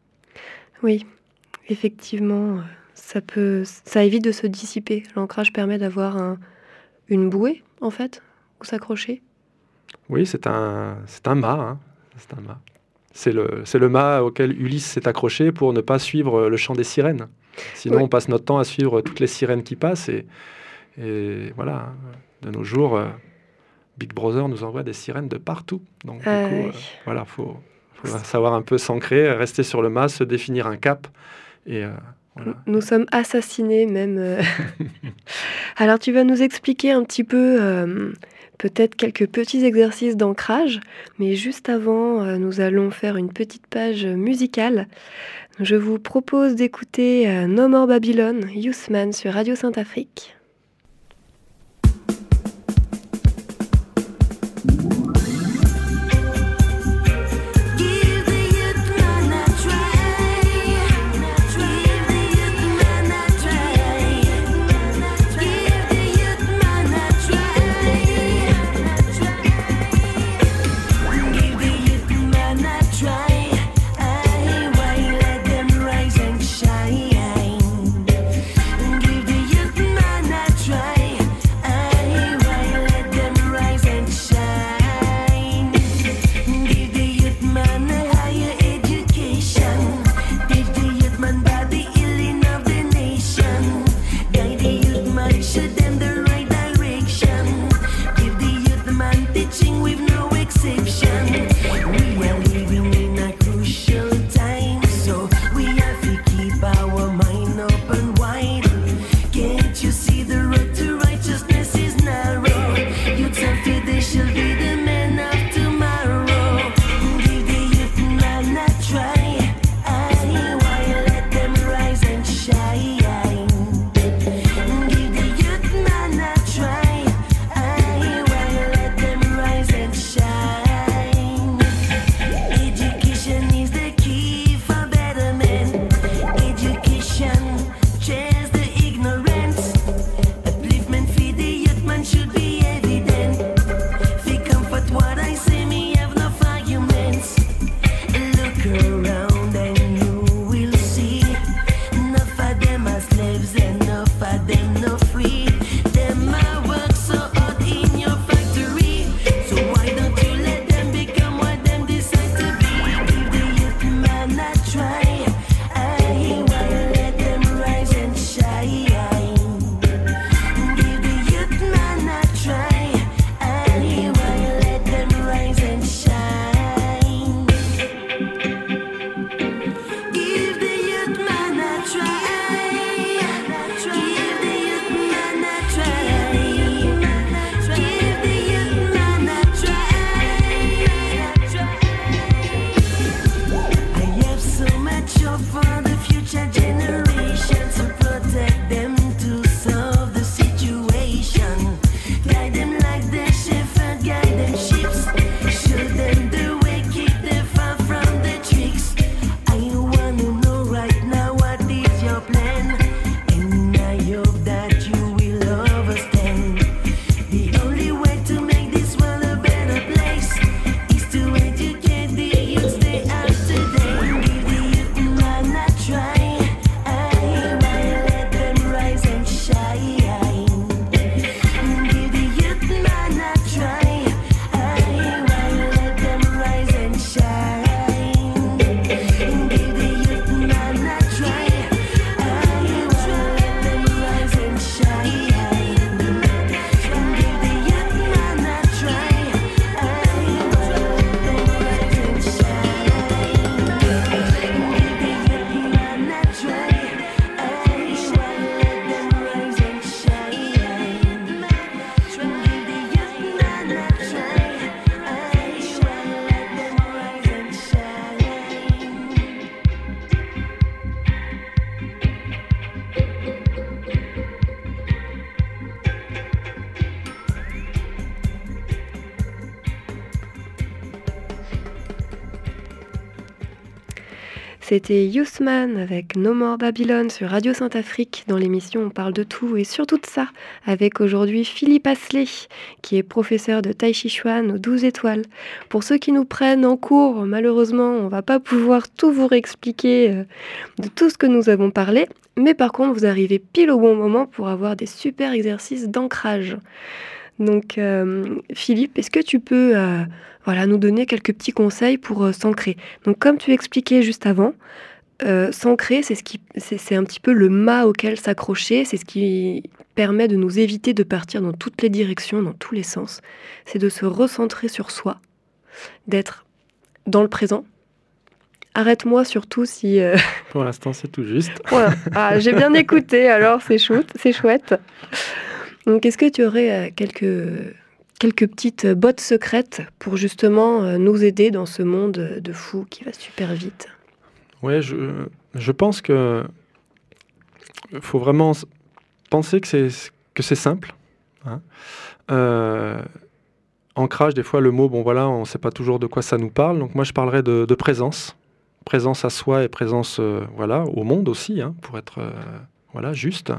Oui, effectivement, ça peut, ça évite de se dissiper. L'ancrage permet d'avoir un, une bouée, en fait, où s'accrocher. Oui, c'est un, c'est un mât. Hein. C'est un mât. C'est le, c'est le mât auquel Ulysse s'est accroché pour ne pas suivre le chant des sirènes. Sinon, oui. On passe notre temps à suivre toutes les sirènes qui passent. Et, et voilà, de nos jours, euh, Big Brother nous envoie des sirènes de partout. Donc, euh, du coup, euh, voilà, il faut, faut savoir un peu s'ancrer, rester sur le mât, se définir un cap. Et, euh, voilà. Nous sommes assassinés même. Alors, tu vas nous expliquer un petit peu... Euh, peut-être quelques petits exercices d'ancrage, mais juste avant, euh, nous allons faire une petite page musicale. Je vous propose d'écouter euh, No More Babylon, Youthman sur Radio Saint-Afrique. Yeah. C'était Yousman avec No More Babylon sur Radio Saint-Afrique. Dans l'émission, on parle de tout et surtout de ça, avec aujourd'hui Philippe Asselet, qui est professeur de Tai Chi Chuan aux douze étoiles. Pour ceux qui nous prennent en cours, malheureusement, on ne va pas pouvoir tout vous réexpliquer euh, de tout ce que nous avons parlé, mais par contre, vous arrivez pile au bon moment pour avoir des super exercices d'ancrage. Donc, euh, Philippe, est-ce que tu peux euh, voilà, nous donner quelques petits conseils pour euh, s'ancrer ? Donc, comme tu expliquais juste avant, euh, s'ancrer, c'est, ce qui, c'est, c'est un petit peu le mât auquel s'accrocher, c'est ce qui permet de nous éviter de partir dans toutes les directions, dans tous les sens. C'est de se recentrer sur soi, d'être dans le présent. Arrête-moi surtout si... Euh... Pour l'instant, c'est tout juste. Voilà. Ah, j'ai bien écouté, alors c'est chouette, c'est chouette. Donc, est-ce que tu aurais euh, quelques, quelques petites bottes secrètes pour justement euh, nous aider dans ce monde de fou qui va super vite ? Oui, je, je pense que faut vraiment penser que c'est, que c'est simple. Hein. Euh, ancrage, des fois, le mot, bon voilà, on ne sait pas toujours de quoi ça nous parle. Donc moi, je parlerais de, de présence. Présence à soi et présence euh, voilà, au monde aussi, hein, pour être... Euh, Voilà, juste.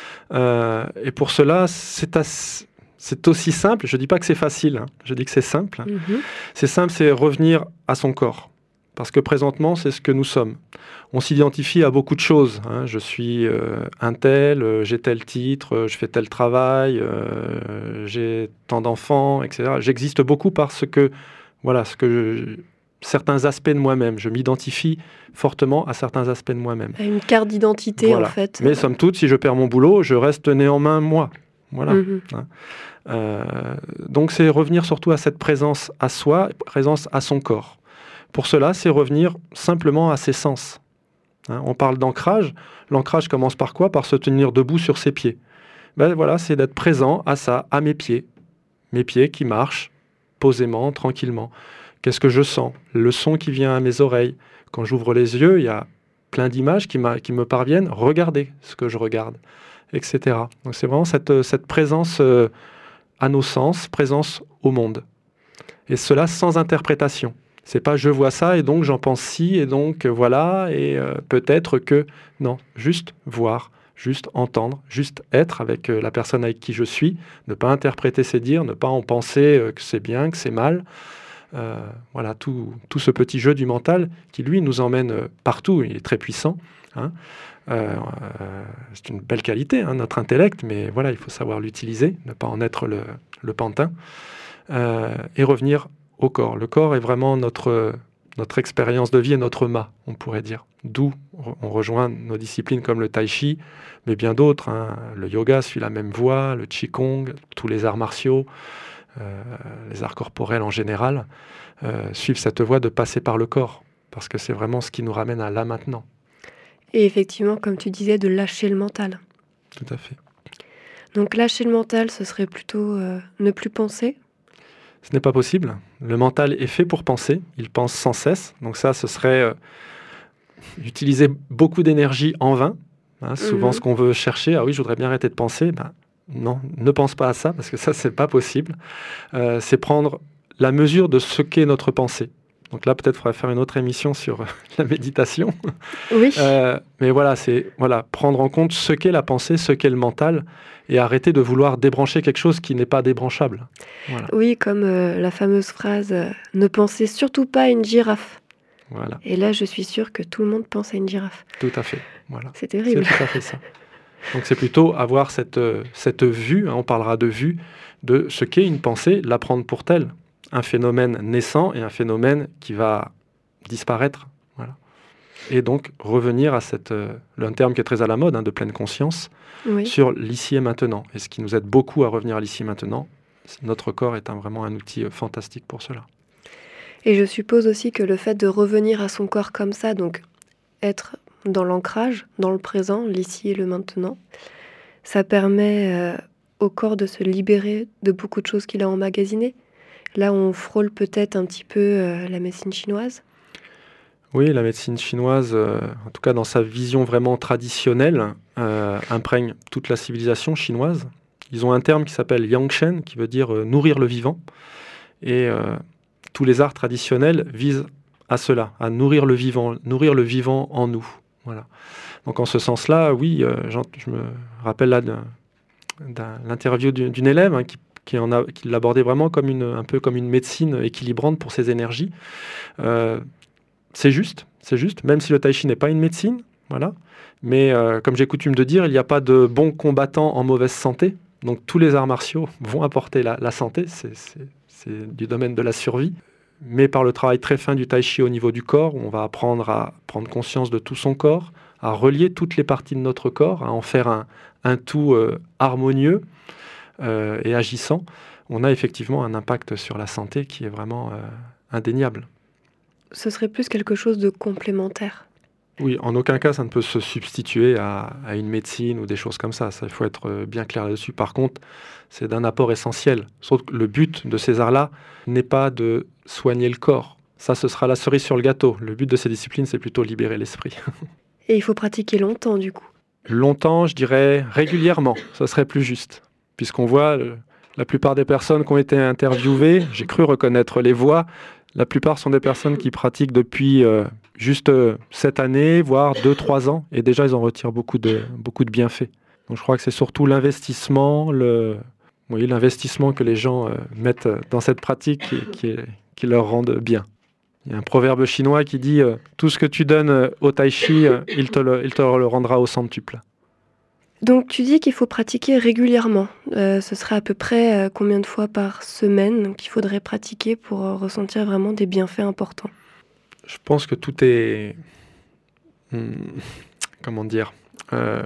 Euh, et pour cela, c'est, assez, c'est aussi simple. Je ne dis pas que c'est facile, hein. Je dis que c'est simple. Mm-hmm. C'est simple, c'est revenir à son corps. Parce que présentement, c'est ce que nous sommes. On s'identifie à beaucoup de choses. Hein. Je suis euh, un tel, euh, j'ai tel titre, euh, je fais tel travail, euh, j'ai tant d'enfants, et cetera. J'existe beaucoup parce que, voilà, ce que je, certains aspects de moi-même. Je m'identifie fortement à certains aspects de moi-même. Une carte d'identité, voilà. en fait. Mais somme toute, si je perds mon boulot, je reste néanmoins moi. Voilà. Mm-hmm. Hein. Euh, donc, c'est revenir surtout à cette présence à soi, présence à son corps. Pour cela, c'est revenir simplement à ses sens. Hein. On parle d'ancrage. L'ancrage commence par quoi ? Par se tenir debout sur ses pieds. Ben, voilà, c'est d'être présent à ça, à mes pieds. Mes pieds qui marchent posément, tranquillement. Qu'est-ce que je sens ? Le son qui vient à mes oreilles. Quand j'ouvre les yeux, il y a plein d'images qui, qui me parviennent. Regardez ce que je regarde, et cetera. Donc c'est vraiment cette, cette présence euh, à nos sens, présence au monde. Et cela sans interprétation. C'est pas je vois ça et donc j'en pense ci et donc euh, voilà et euh, peut-être que... Non, juste voir, juste entendre, juste être avec euh, la personne avec qui je suis. Ne pas interpréter ses dires, ne pas en penser euh, que c'est bien, que c'est mal. Euh, voilà, tout, tout ce petit jeu du mental qui, lui, nous emmène euh, partout. Il est très puissant. Hein. Euh, euh, c'est une belle qualité, hein, notre intellect, mais voilà, il faut savoir l'utiliser, ne pas en être le, le pantin. Euh, et revenir au corps. Le corps est vraiment notre, notre expérience de vie et notre mât, on pourrait dire. D'où on rejoint nos disciplines comme le tai chi, mais bien d'autres. Hein. Le yoga suit la même voie, le qigong, tous les arts martiaux. Euh, les arts corporels en général, euh, suivent cette voie de passer par le corps, parce que c'est vraiment ce qui nous ramène à là maintenant. Et effectivement, comme tu disais, de lâcher le mental. Tout à fait. Donc lâcher le mental, ce serait plutôt euh, ne plus penser ? Ce n'est pas possible. Le mental est fait pour penser, il pense sans cesse, donc ça, ce serait euh, utiliser beaucoup d'énergie en vain. Hein, souvent, mmh. ce qu'on veut chercher, ah oui, je voudrais bien arrêter de penser, ben, non, ne pense pas à ça, parce que ça, c'est pas possible. Euh, c'est prendre la mesure de ce qu'est notre pensée. Donc là, peut-être, il faudrait faire une autre émission sur la méditation. Oui. Euh, mais voilà, c'est voilà, prendre en compte ce qu'est la pensée, ce qu'est le mental, et arrêter de vouloir débrancher quelque chose qui n'est pas débranchable. Voilà. Oui, comme euh, la fameuse phrase euh, « Ne pensez surtout pas à une girafe ». Voilà. Et là, je suis sûre que tout le monde pense à une girafe. Tout à fait. Voilà. C'est terrible. C'est tout à fait ça. Donc c'est plutôt avoir cette, cette vue, hein, on parlera de vue, de ce qu'est une pensée, la prendre pour telle. Un phénomène naissant et un phénomène qui va disparaître. Voilà. Et donc revenir à cette, euh, un terme qui est très à la mode, hein, de pleine conscience, oui. sur l'ici et maintenant. Et ce qui nous aide beaucoup à revenir à l'ici et maintenant, notre corps est un, vraiment un outil euh, fantastique pour cela. Et je suppose aussi que le fait de revenir à son corps comme ça, donc être dans l'ancrage, dans le présent, l'ici et le maintenant, ça permet euh, au corps de se libérer de beaucoup de choses qu'il a emmagasinées. Là, on frôle peut-être un petit peu euh, la médecine chinoise. Oui, la médecine chinoise, euh, en tout cas dans sa vision vraiment traditionnelle, euh, imprègne toute la civilisation chinoise. Ils ont un terme qui s'appelle Yangshen, qui veut dire euh, nourrir le vivant. Et euh, tous les arts traditionnels visent à cela, à nourrir le vivant, nourrir le vivant en nous. Voilà. Donc en ce sens-là, oui, euh, je me rappelle là d'un, d'un, l'interview d'une, d'une élève hein, qui, qui, en a, qui l'abordait vraiment comme une, un peu comme une médecine équilibrante pour ses énergies. Euh, c'est juste, c'est juste, même si le tai chi n'est pas une médecine, voilà. Mais euh, comme j'ai coutume de dire, il n'y a pas de bons combattants en mauvaise santé. Donc tous les arts martiaux vont apporter la, la santé, c'est, c'est, c'est du domaine de la survie. Mais par le travail très fin du tai chi au niveau du corps, on va apprendre à prendre conscience de tout son corps, à relier toutes les parties de notre corps, à en faire un, un tout euh, harmonieux euh, et agissant. On a effectivement un impact sur la santé qui est vraiment euh, indéniable. Ce serait plus quelque chose de complémentaire. Oui, en aucun cas, ça ne peut se substituer à, à une médecine ou des choses comme ça. Ça, il faut être bien clair là-dessus. Par contre, c'est d'un apport essentiel. Sauf que le but de ces arts-là n'est pas de soigner le corps. Ça, ce sera la cerise sur le gâteau. Le but de ces disciplines, c'est plutôt libérer l'esprit. Et il faut pratiquer longtemps, du coup. Longtemps, je dirais régulièrement. Ça serait plus juste. Puisqu'on voit le, la plupart des personnes qui ont été interviewées, j'ai cru reconnaître les voix, la plupart sont des personnes qui pratiquent depuis euh, juste euh, cette année, voire deux, trois ans. Et déjà, ils en retirent beaucoup de, beaucoup de bienfaits. Donc je crois que c'est surtout l'investissement, le, oui, l'investissement que les gens euh, mettent dans cette pratique qui, qui, est, qui leur rendent bien. Il y a un proverbe chinois qui dit euh, « Tout ce que tu donnes au tai chi, euh, il, te le, il te le rendra au centuple ». Donc tu dis qu'il faut pratiquer régulièrement. Euh, ce serait à peu près euh, combien de fois par semaine qu'il faudrait pratiquer pour euh, ressentir vraiment des bienfaits importants? Je pense que tout est... Hmm, comment dire euh,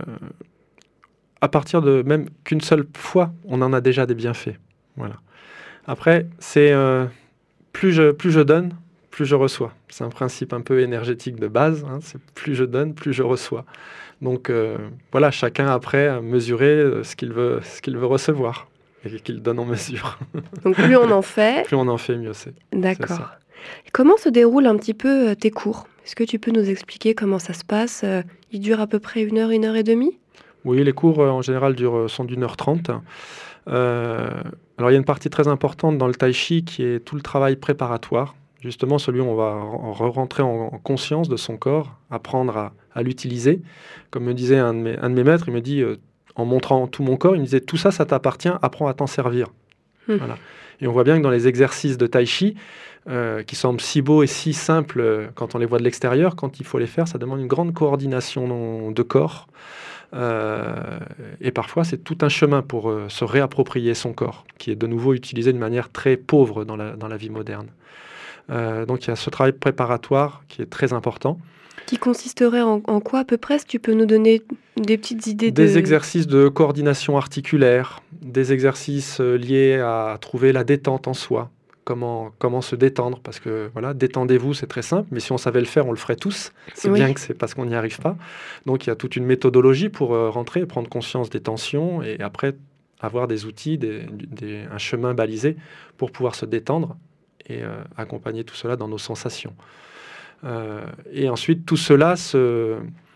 à partir de même qu'une seule fois, on en a déjà des bienfaits. Voilà. Après, c'est euh, plus, je, plus je donne, plus je reçois. C'est un principe un peu énergétique de base. Hein, c'est plus je donne, plus je reçois. Donc euh, voilà, chacun après a mesuré ce qu'il veut, ce qu'il veut recevoir et qu'il donne en mesure. Donc plus on en fait... plus on en fait, mieux c'est. D'accord. C'est comment se déroulent un petit peu tes cours? Est-ce que tu peux nous expliquer comment ça se passe? Ils durent à peu près une heure, une heure et demie? Oui, les cours en général durent, sont d'une heure trente. Euh, alors il y a une partie très importante dans le tai chi qui est tout le travail préparatoire. Justement, celui où on va re-rentrer en conscience de son corps, apprendre à, à l'utiliser. Comme me disait un de mes, un de mes maîtres, il me dit, euh, en montrant tout mon corps, il me disait « Tout ça, ça t'appartient, apprends à t'en servir. Mmh. » Voilà. Et on voit bien que dans les exercices de tai chi, euh, qui semblent si beaux et si simples euh, quand on les voit de l'extérieur, quand il faut les faire, ça demande une grande coordination de corps. Euh, et parfois, c'est tout un chemin pour euh, se réapproprier son corps, qui est de nouveau utilisé de manière très pauvre dans la, dans la vie moderne. Euh, donc il y a ce travail préparatoire qui est très important. Qui consisterait en, en quoi à peu près? Si tu peux nous donner des petites idées des de... exercices de coordination articulaire, des exercices liés à trouver la détente en soi, comment, comment se détendre, parce que voilà, détendez-vous, c'est très simple, mais si on savait le faire, on le ferait tous. C'est oui. bien que c'est parce qu'on n'y arrive pas. Donc il y a toute une méthodologie pour euh, rentrer, prendre conscience des tensions et après avoir des outils, des, des, un chemin balisé pour pouvoir se détendre et euh, accompagner tout cela dans nos sensations. Euh, et ensuite, tout cela se,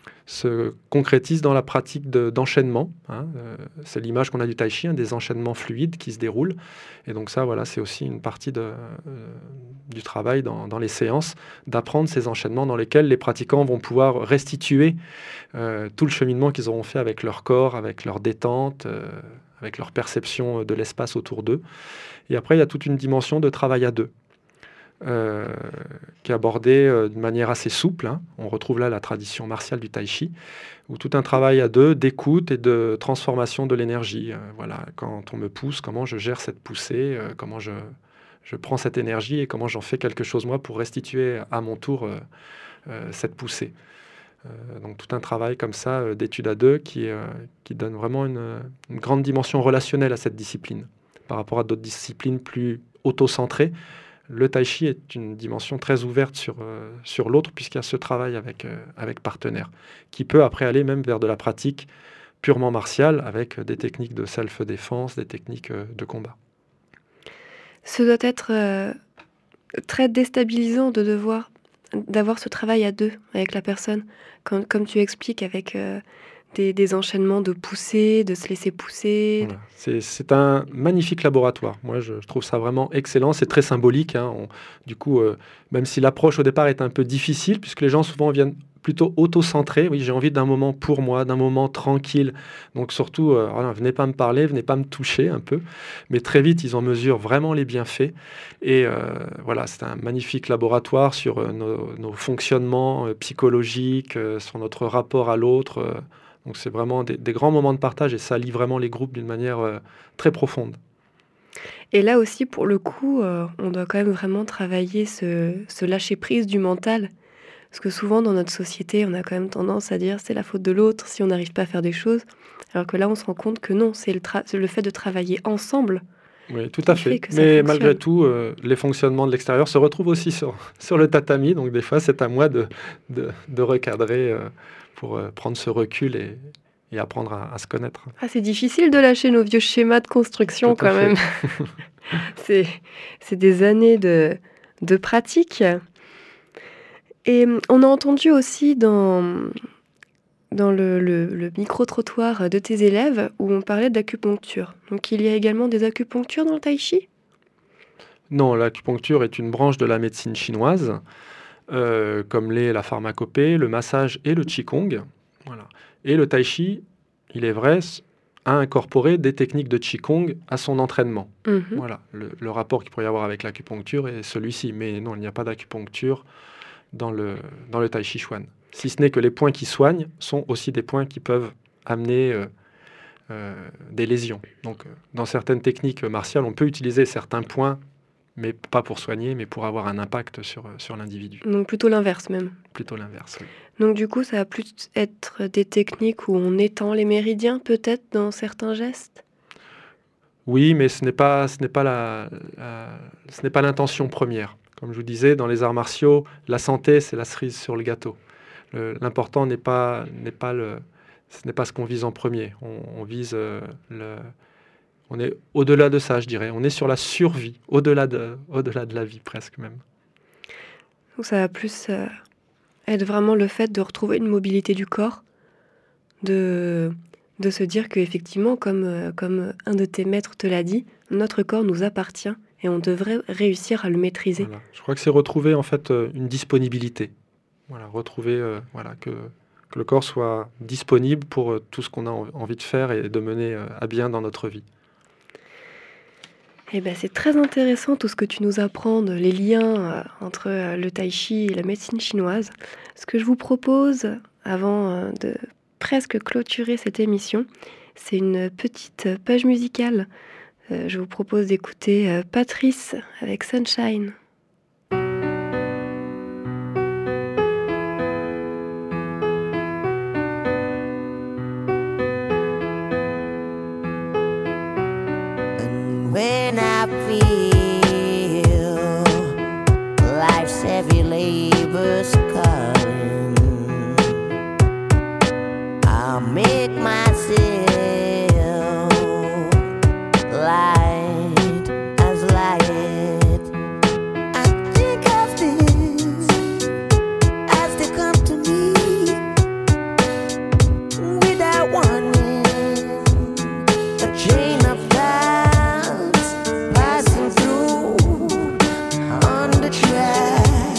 se concrétise dans la pratique de, d'enchaînement. Hein. Euh, c'est l'image qu'on a du tai chi, hein, des enchaînements fluides qui se déroulent. Et donc ça, voilà, c'est aussi une partie de, euh, du travail dans, dans les séances, d'apprendre ces enchaînements dans lesquels les pratiquants vont pouvoir restituer euh, tout le cheminement qu'ils auront fait avec leur corps, avec leur détente, euh, avec leur perception de l'espace autour d'eux. Et après, il y a toute une dimension de travail à deux. Euh, qui est abordée euh, de manière assez souple. Hein. On retrouve là la tradition martiale du tai chi, où tout un travail à deux d'écoute et de transformation de l'énergie. Euh, voilà, quand on me pousse, comment je gère cette poussée, euh, comment je, je prends cette énergie et comment j'en fais quelque chose moi pour restituer à mon tour euh, euh, cette poussée. Euh, donc tout un travail comme ça euh, d'étude à deux qui, euh, qui donne vraiment une, une grande dimension relationnelle à cette discipline par rapport à d'autres disciplines plus auto-centrées. Le tai chi est une dimension très ouverte sur, euh, sur l'autre puisqu'il y a ce travail avec, euh, avec partenaire qui peut après aller même vers de la pratique purement martiale avec des techniques de self-défense, des techniques euh, de combat. Ce doit être euh, très déstabilisant de devoir, d'avoir ce travail à deux avec la personne, comme, comme tu expliques avec euh, des, des enchaînements de pousser, de se laisser pousser. Voilà. C'est, c'est un magnifique laboratoire. Moi, je, je trouve ça vraiment excellent. C'est très symbolique. Hein. On, du coup, euh, même si l'approche au départ est un peu difficile, puisque les gens souvent viennent plutôt auto-centrés. Oui, j'ai envie d'un moment pour moi, d'un moment tranquille. Donc surtout, euh, voilà, venez pas me parler, venez pas me toucher un peu. Mais très vite, ils en mesurent vraiment les bienfaits. Et euh, voilà, c'est un magnifique laboratoire sur euh, nos, nos fonctionnements euh, psychologiques, euh, sur notre rapport à l'autre. Euh, donc c'est vraiment des, des grands moments de partage et ça lie vraiment les groupes d'une manière euh, très profonde. Et là aussi, pour le coup, euh, on doit quand même vraiment travailler ce, ce lâcher-prise du mental. Parce que souvent, dans notre société, on a quand même tendance à dire c'est la faute de l'autre si on n'arrive pas à faire des choses. Alors que là, on se rend compte que non, c'est le, tra- c'est le fait de travailler ensemble. Oui, tout à qui fait fait. que ça Mais fonctionne. malgré tout, euh, les fonctionnements de l'extérieur se retrouvent aussi sur, sur le tatami. Donc des fois, c'est à moi de, de, de recadrer euh, pour euh, prendre ce recul et, et apprendre à, à se connaître. Ah, c'est difficile de lâcher nos vieux schémas de construction Tout à quand fait. même. c'est, c'est des années de, de pratique. Et hum, on a entendu aussi dans, dans le, le- le micro-trottoir de tes élèves où on parlait d'acupuncture. Donc il y a également des acupunctures dans le tai chi? Non, l'acupuncture est une branche de la médecine chinoise, euh, comme l'est la pharmacopée, le massage et le qigong. Voilà. Et le tai chi, il est vrai, s- a incorporé des techniques de qigong à son entraînement. Mhm. Voilà, le, le rapport qu'il pourrait y avoir avec l'acupuncture est celui-ci. Mais non, il n'y a pas d'acupuncture dans le, dans le tai chi chuan. Si ce n'est que les points qui soignent sont aussi des points qui peuvent amener euh, euh, des lésions. Donc, euh, dans certaines techniques martiales, on peut utiliser certains points, mais pas pour soigner, mais pour avoir un impact sur, euh, sur l'individu. Donc plutôt l'inverse même. Plutôt l'inverse, oui. Donc du coup, ça va plus être des techniques où on étend les méridiens peut-être dans certains gestes? Oui, mais ce n'est pas, ce n'est pas la, la- ce n'est pas l'intention première. Comme je vous disais, dans les arts martiaux, la santé, c'est la cerise sur le gâteau. Le- l'important n'est pas, n'est pas le, ce n'est pas ce qu'on vise en premier. On, on vise euh, le, on est au-delà de ça, je dirais. On est sur la survie, au-delà de, au-delà de la vie presque même. Donc ça va plus euh, être vraiment le fait de retrouver une mobilité du corps, de, de se dire qu'effectivement, comme, euh, comme un de tes maîtres te l'a dit, notre corps nous appartient et on devrait réussir à le maîtriser. Voilà. Je crois que c'est retrouver en fait euh, une disponibilité. Voilà, retrouver euh, voilà, que, que le corps soit disponible pour euh, tout ce qu'on a en- envie de faire et de mener euh, à bien dans notre vie. Eh ben, c'est très intéressant tout ce que tu nous apprends, de- les liens euh, entre euh, le tai chi et la médecine chinoise. Ce que je vous propose, avant euh, de presque clôturer cette émission, c'est une petite page musicale. Euh, je vous propose d'écouter euh, Patrice avec Sunshine. And when I feel life's heavy labor's calling, I'll make myself light as light. I think of things as they come to me without warning. A chain of clouds passing through on the tracks.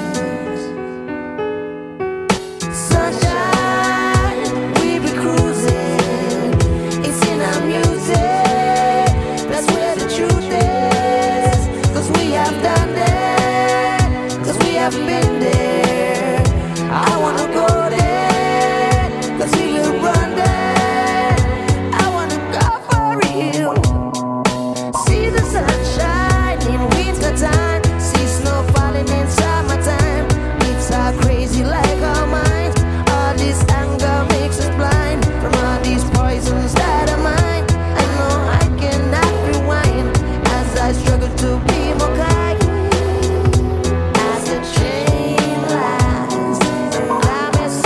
Sunshine, we be cruising. It's in our music. That's where the truth is. 'Cause we have done that. 'Cause we have been there. I wanna go there. 'Cause we will run there. I wanna go for real. See the sunshine in winter time. See snow falling in summertime. It's all crazy like our minds. All this anger makes us blind from all these poisons that are mine. I know I cannot rewind as I struggle to be more kind. As the chain lies, and I'm as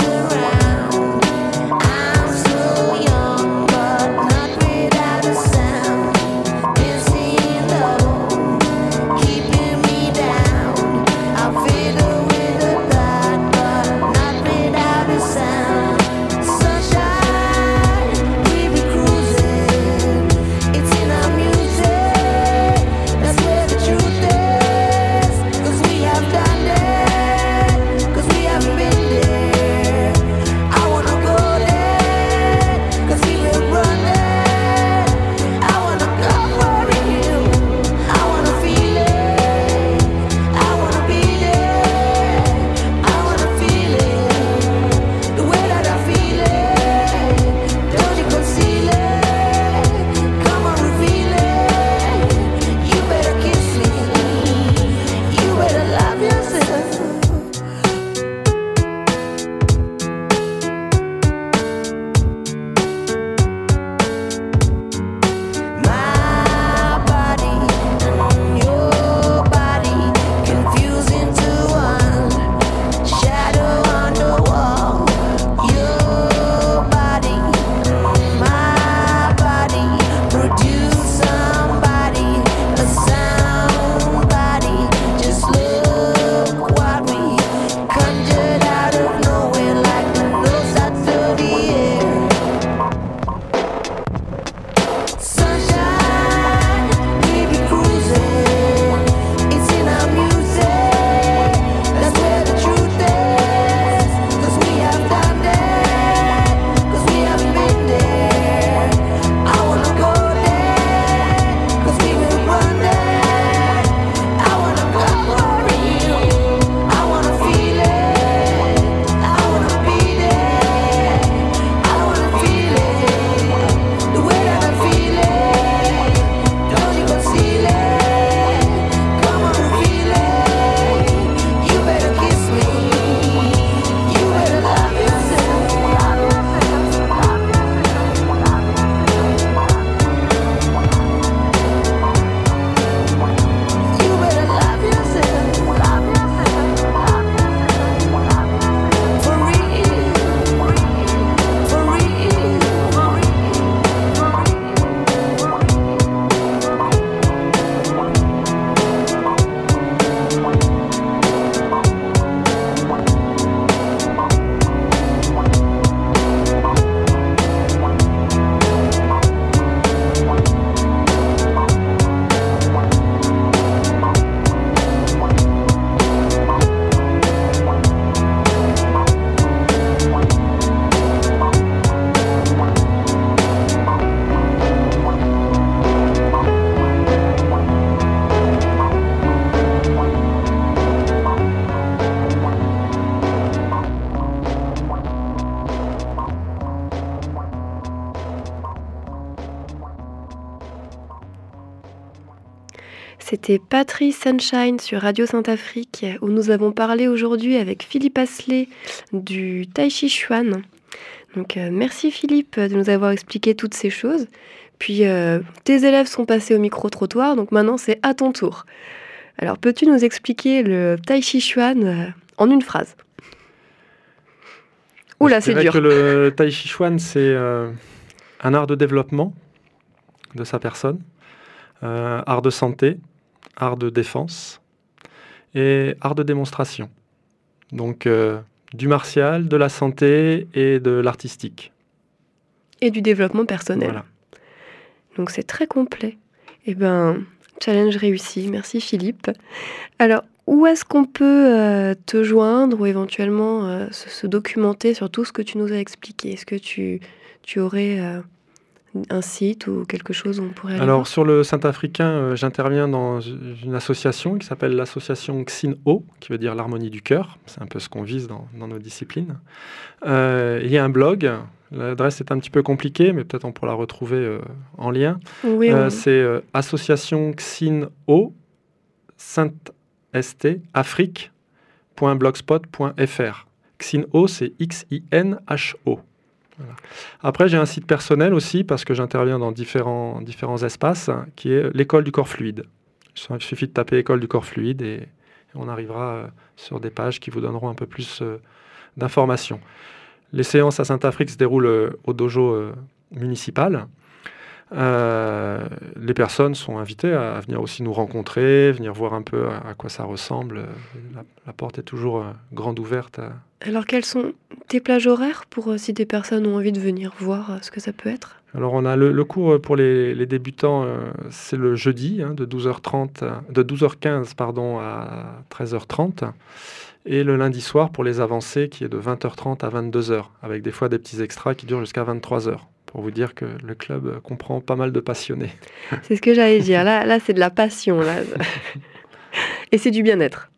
C'était Patrice Sunshine sur Radio Saint-Afrique, où nous avons parlé aujourd'hui avec Philippe Asselet du Tai Chi Chuan. Donc euh, merci Philippe de nous avoir expliqué toutes ces choses. Puis euh, tes élèves sont passés au micro-trottoir, donc maintenant c'est à ton tour. Alors peux-tu nous expliquer le Tai Chi Chuan euh, en une phrase ? Oula, c'est dur. Que le Tai Chi Chuan, c'est euh, un art de développement de sa personne, euh, art de santé, art de défense et art de démonstration. Donc euh, du martial, de la santé et de l'artistique. Et du développement personnel. Voilà. Donc c'est très complet. Eh bien, challenge réussi. Merci Philippe. Alors, où est-ce qu'on peut euh, te joindre ou éventuellement euh, se, se documenter sur tout ce que tu nous as expliqué ? Est-ce que tu, tu aurais euh, un site ou quelque chose où on pourrait aller Alors, voir ? sur le Saint-Africain, euh, j'interviens dans une association qui s'appelle l'association Xin-O, qui veut dire l'harmonie du cœur. C'est un peu ce qu'on vise dans, dans nos disciplines. Euh, il y a un blog. L'adresse est un petit peu compliquée, mais peut-être on pourra la retrouver euh, en lien. Oui, euh, on... C'est euh, association Xin-O, Saint-Est, Afrique point blogspot point f r. Xin-O, c'est X I N H O. Voilà. Après, j'ai un site personnel aussi, parce que j'interviens dans différents, différents espaces, qui est l'école du corps fluide. Il suffit de taper école du corps fluide et, et on arrivera euh, sur des pages qui vous donneront un peu plus euh, d'informations. Les séances à Saint-Afrique se déroulent euh, au dojo euh, municipal. Euh, les personnes sont invitées à, à venir aussi nous rencontrer, venir voir un peu à, à quoi ça ressemble. La, la porte est toujours euh, grande ouverte. À... Alors, quelles sont tes plages horaires pour euh, si des personnes ont envie de venir voir euh, ce que ça peut être ? Alors, on a le, le cours pour les, les débutants, euh, c'est le jeudi, hein, de douze heures trente, de douze heures quinze pardon, à treize heures trente. Et le lundi soir pour les avancés, qui est de vingt heures trente à vingt-deux heures, avec des fois des petits extras qui durent jusqu'à vingt-trois heures. Pour vous dire que le club comprend pas mal de passionnés. C'est ce que j'allais dire. Là, là c'est de la passion. Là. Et c'est du bien-être.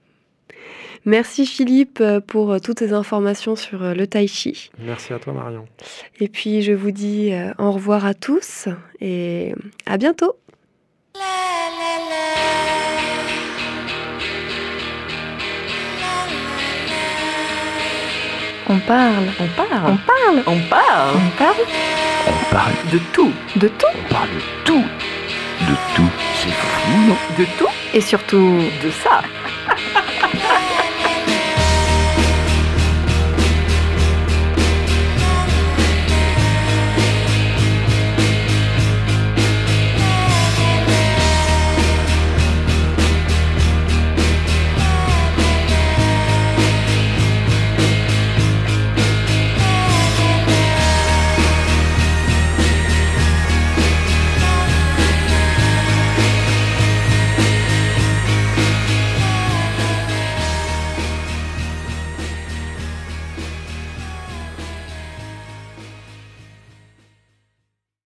Merci Philippe pour toutes ces informations sur le Tai Chi. Merci à toi Marion. Et puis je vous dis au revoir à tous et à bientôt. On parle, on parle, on parle, on parle, on parle, On parle de tout, de tout, On parle de tout. De tout, c'est fou. de tout et surtout de ça.